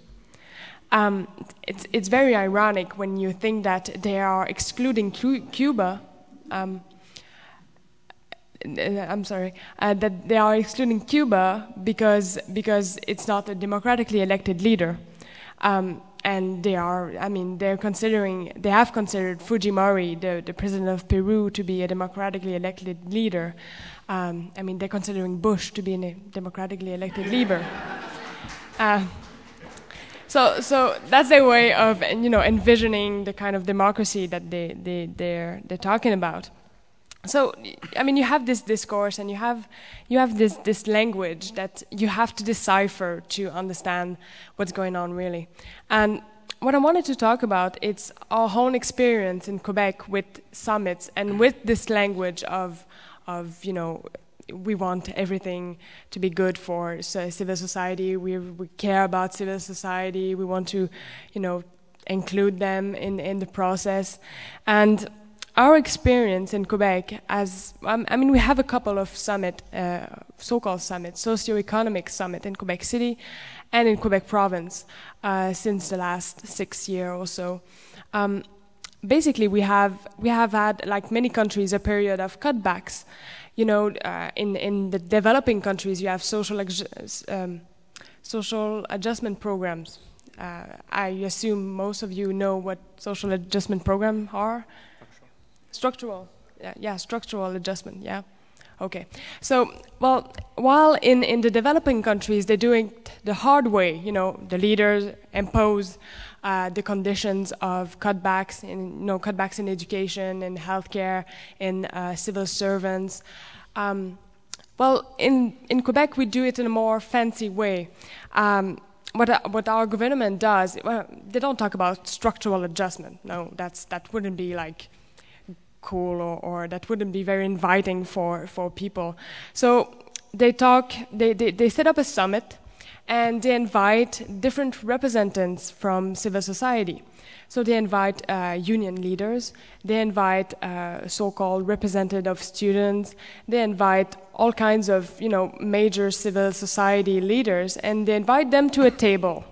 Um, it's, it's very ironic when you think that they are excluding Cu- Cuba. Um, uh, I'm sorry, uh, that they are excluding Cuba because because it's not a democratically elected leader. Um, and they are, I mean, they're considering, they have considered Fujimori, the, the president of Peru, to be a democratically elected leader. Um, I mean, they're considering Bush to be a democratically elected leader. Uh, so, so that's their way of, you know, envisioning the kind of democracy that they, they, they're, they're talking about. So, I mean, you have this discourse and you have you have this, this language that you have to decipher to understand what's going on, really. And what I wanted to talk about, it's our own experience in Quebec with summits and with this language of, of you know, we want everything to be good for so civil society. We we care about civil society. We want to, you know, include them in, in the process. And our experience in Quebec, as um, I mean, we have a couple of summit, uh, so-called summits, socioeconomic summit in Quebec City and in Quebec Province uh, since the last six years or so. Um, basically, we have we have had, like many countries, a period of cutbacks. You know, uh, in in the developing countries, you have social um, social adjustment programs. Uh, I assume most of you know what social adjustment programs are. Structural, yeah, yeah, structural adjustment, yeah. Okay, so, well, while in, in the developing countries, they're doing the hard way, you know, the leaders impose uh, the conditions of cutbacks in, you know, cutbacks in education, in healthcare, in uh, civil servants. Um, well, in, in Quebec, we do it in a more fancy way. Um, what, uh, what our government does, well, they don't talk about structural adjustment. No, that's, that wouldn't be like cool, or, or that wouldn't be very inviting for, for people. So they talk, they, they, they set up a summit and they invite different representatives from civil society. So they invite uh, union leaders, they invite uh, so-called representative of students, they invite all kinds of, you know, major civil society leaders, and they invite them to a table.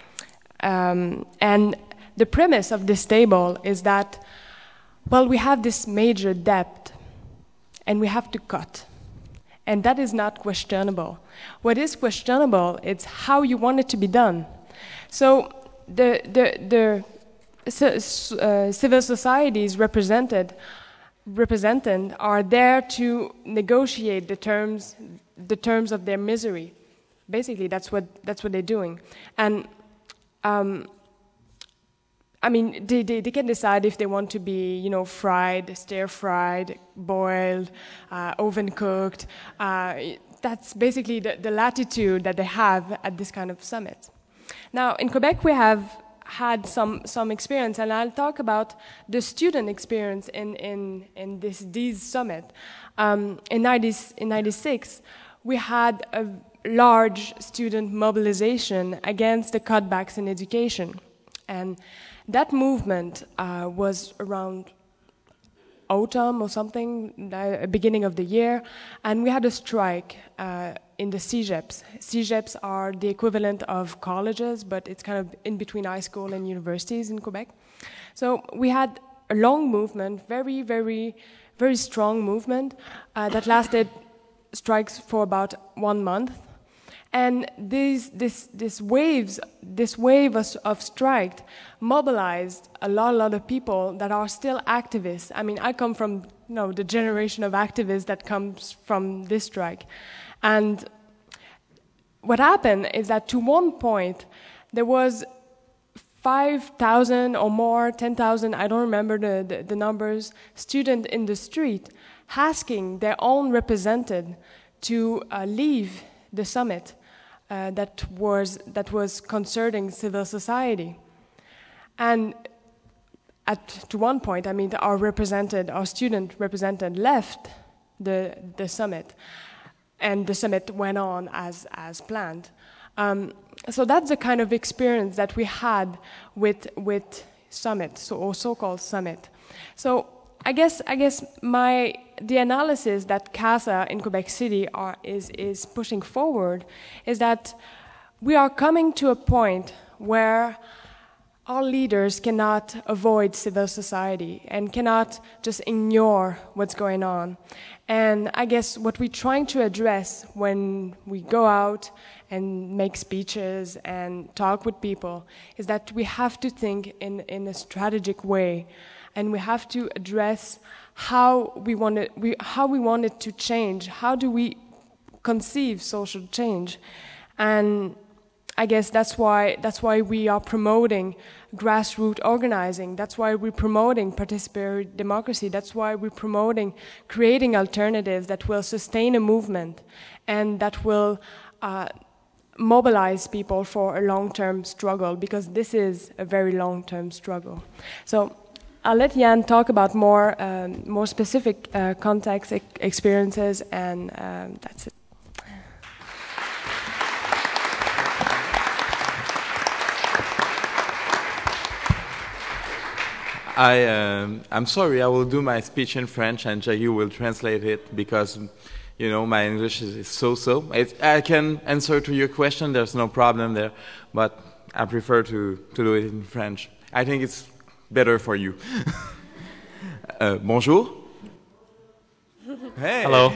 Um, and the premise of this table is that, well, we have this major debt, and we have to cut. And that is not questionable. What is questionable is how you want it to be done. So the, the, the uh, civil societies represented, represented are there to negotiate the terms, the terms of their misery. Basically, that's what, that's what they're doing. And um, I mean, they, they, they can decide if they want to be, you know, fried, stir-fried, boiled, uh, oven-cooked. Uh, that's basically the, the latitude that they have at this kind of summit. Now, in Quebec, we have had some, some experience, and I'll talk about the student experience in, in, in this these summit. Um, in ninety-six, we had a large student mobilization against the cutbacks in education. And that movement uh, was around autumn or something, the beginning of the year, and we had a strike uh, in the C G E Ps. C G E Ps are the equivalent of colleges, but it's kind of in between high school and universities in Quebec. So we had a long movement, very, very, very strong movement uh, that lasted strikes for about one month. And these, this, this waves, this wave of, of strike mobilized a lot, a lot of people that are still activists. I mean, I come from, you know, the generation of activists that comes from this strike. And what happened is that to one point, there was five thousand or more, ten thousand, I don't remember the, the, the numbers, students in the street asking their own representative to uh, leave the summit. Uh, that was that was concerning civil society, and at to one point, I mean, our represented, our student represented, left the the summit, and the summit went on as as planned. Um, so that's the kind of experience that we had with with summit, so or so-called summit. So I guess I guess my the analysis that CASA in Quebec City are, is is pushing forward is that we are coming to a point where our leaders cannot avoid civil society and cannot just ignore what's going on. And I guess what we're trying to address when we go out and make speeches and talk with people is that we have to think in, in a strategic way, and we have to address how we want it, we, how we want it to change. How do we conceive social change? And I guess that's why that's why we are promoting grassroots organizing. That's why we're promoting participatory democracy. That's why we're promoting creating alternatives that will sustain a movement and that will uh, mobilize people for a long-term struggle, because this is a very long-term struggle. So I'll let Jan talk about more um, more specific uh, context, e- experiences, and um, that's it. I, um, I'm sorry, I will do my speech in French and Jackie will translate it because, you know, my English is, is so-so. It, I can answer to your question, there's no problem there, but I prefer to, to do it in French. I think it's better for you. uh, bonjour. Hey. Hello.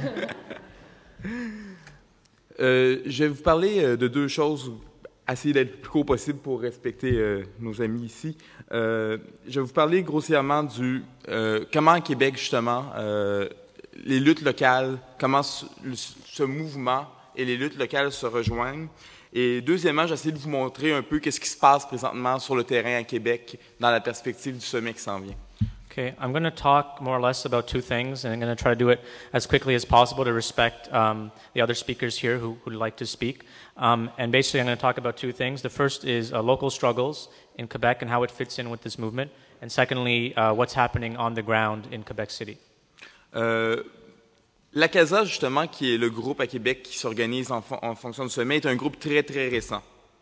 euh, je vais vous parler de deux choses. Essayer d'être le plus court possible pour respecter euh, nos amis ici. Euh, je vais vous parler grossièrement du euh, comment à Québec, justement, euh, les luttes locales, comment ce, ce mouvement et les luttes locales se rejoignent. Et deuxièmement, j'essaie de vous montrer un peu qu'est-ce qui se passe présentement sur le terrain à Québec dans la perspective du sommet qui s'en vient. Okay, I'm going to talk more or less about two things, and I'm going to try to do it as quickly as possible to respect um, the other speakers here who would like to speak. Um, and basically, I'm going to talk about two things. The first is uh, local struggles in Quebec and how it fits in with this movement. And secondly, uh, what's happening on the ground in Quebec City. Euh, la CASA, justement, qui est le groupe à Québec qui s'organise en, fon- en fonction du sommet, est un groupe très, très récent.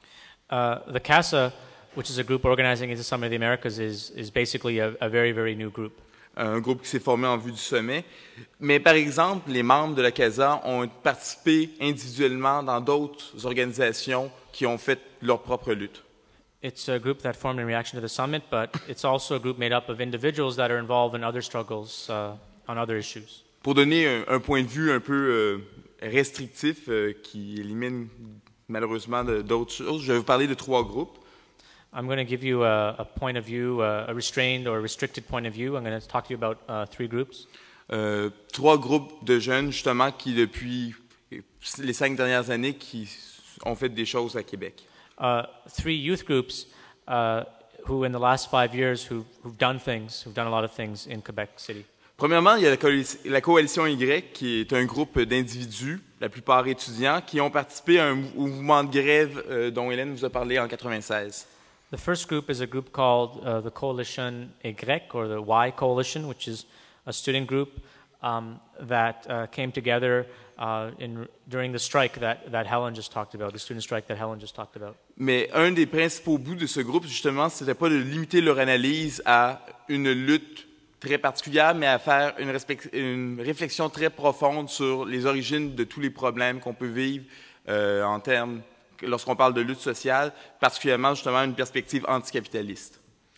Uh, the CASA, which is a group organizing into Summit of the Americas, is, is basically a, a very, very new group. Un groupe qui s'est formé en vue du sommet. Mais par exemple, les membres de la CASA ont participé individuellement dans d'autres organisations qui ont fait leur propre lutte. It's a group that formed in reaction to the summit, but it's also a group made up of individuals that are involved in other struggles uh, on other issues. Pour donner un, un point de vue un peu euh, restrictif euh, qui élimine malheureusement de, d'autres choses, je vais vous parler de trois groupes. I'm going to give you a, a point of view, uh, a restrained or restricted point of view. I'm going to talk to you about uh, three groups. Euh, trois groupes de jeunes, justement, qui, depuis les cinq dernières années, qui ont fait des choses à Québec. Uh, three youth groups uh, who, in the last five years, who, who've done things, who've done a lot of things in Quebec City. Premièrement, il y a la, coalition, la Coalition Y, qui est un groupe d'individus, la plupart étudiants, qui ont participé à un mou- au mouvement de grève euh, dont Hélène vous a parlé en quatre-vingt-seize. The first group is a group called uh, the Coalition Y, or the Y Coalition, which is a student group um, that uh, came together uh, in, during the strike that, that Helen just talked about, the student strike that Helen just talked about. Mais un des principaux bouts de ce groupe, justement, c'était pas de limiter leur analyse à une lutte très particulière, mais à faire une, respect- une réflexion très profonde sur les origines de tous les problèmes qu'on peut vivre euh, en termes, lorsqu'on parle de lutte sociale, particulièrement justement une perspective anticapitaliste.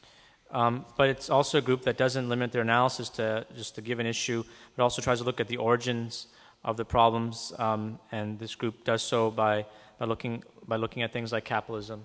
Um, but it's also a group that doesn't limit their analysis to just to give an issue, but also tries to look at the origins of the problems, um, and this group does so by, by, looking, by looking at things like capitalism.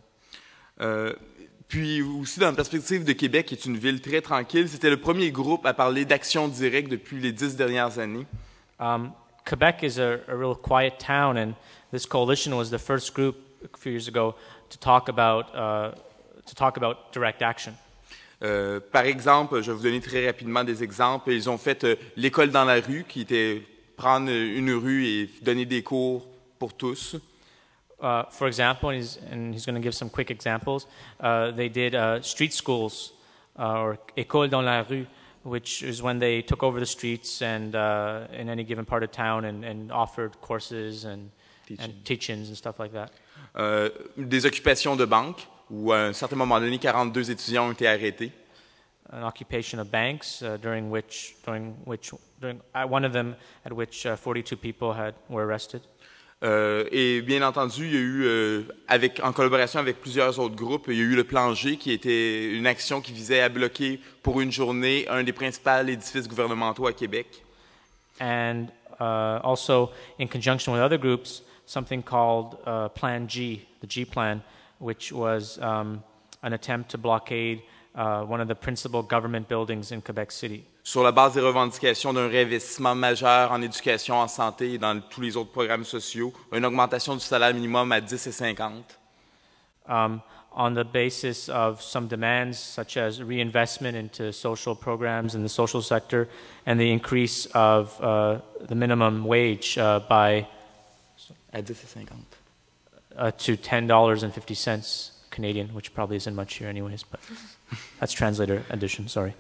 Euh, puis aussi, dans la perspective de Québec, qui est une ville très tranquille, c'était le premier groupe à parler d'action directe depuis les dix dernières années. Um, Quebec is a, a real quiet town, and this coalition was the first group a few years ago to talk about uh, to talk about direct action. Euh, par exemple, je vais vous donner très rapidement des exemples. Ils ont fait euh, l'école dans la rue, qui était prendre une rue et donner des cours pour tous. Uh, for example, and he's, and he's going to give some quick examples, uh, they did uh, street schools, uh, or école dans la rue, which is when they took over the streets and uh, in any given part of town and, and offered courses and, Teaching. and teach-ins and stuff like that. Euh, des occupations de banque, où à un certain moment donné, quarante-deux étudiants ont été arrêtés. An occupation of banks, uh, during which, during which, during uh, one of them at which uh, forty-two people had were arrested. Euh, et bien entendu, il y a eu, euh, avec, en collaboration avec plusieurs autres groupes, il y a eu le Plan G, qui était une action qui visait à bloquer pour une journée un des principaux édifices gouvernementaux à Québec. And uh, also, in conjunction with other groups, something called uh, Plan G, the G Plan, which was um, an attempt to blockade uh, one of the principal government buildings in Quebec City. Sur la base des revendications d'un réinvestissement majeur en éducation, en santé et dans tous les autres programmes sociaux, une augmentation du salaire minimum à dix et cinquante. Um, on the basis of some demands such as reinvestment into social programs in the social sector and the increase of uh, the minimum wage uh, by À dix et cinquante. uh, to ten dollars and fifty cents Canadian, which probably isn't much here anyways, but that's translator edition, sorry.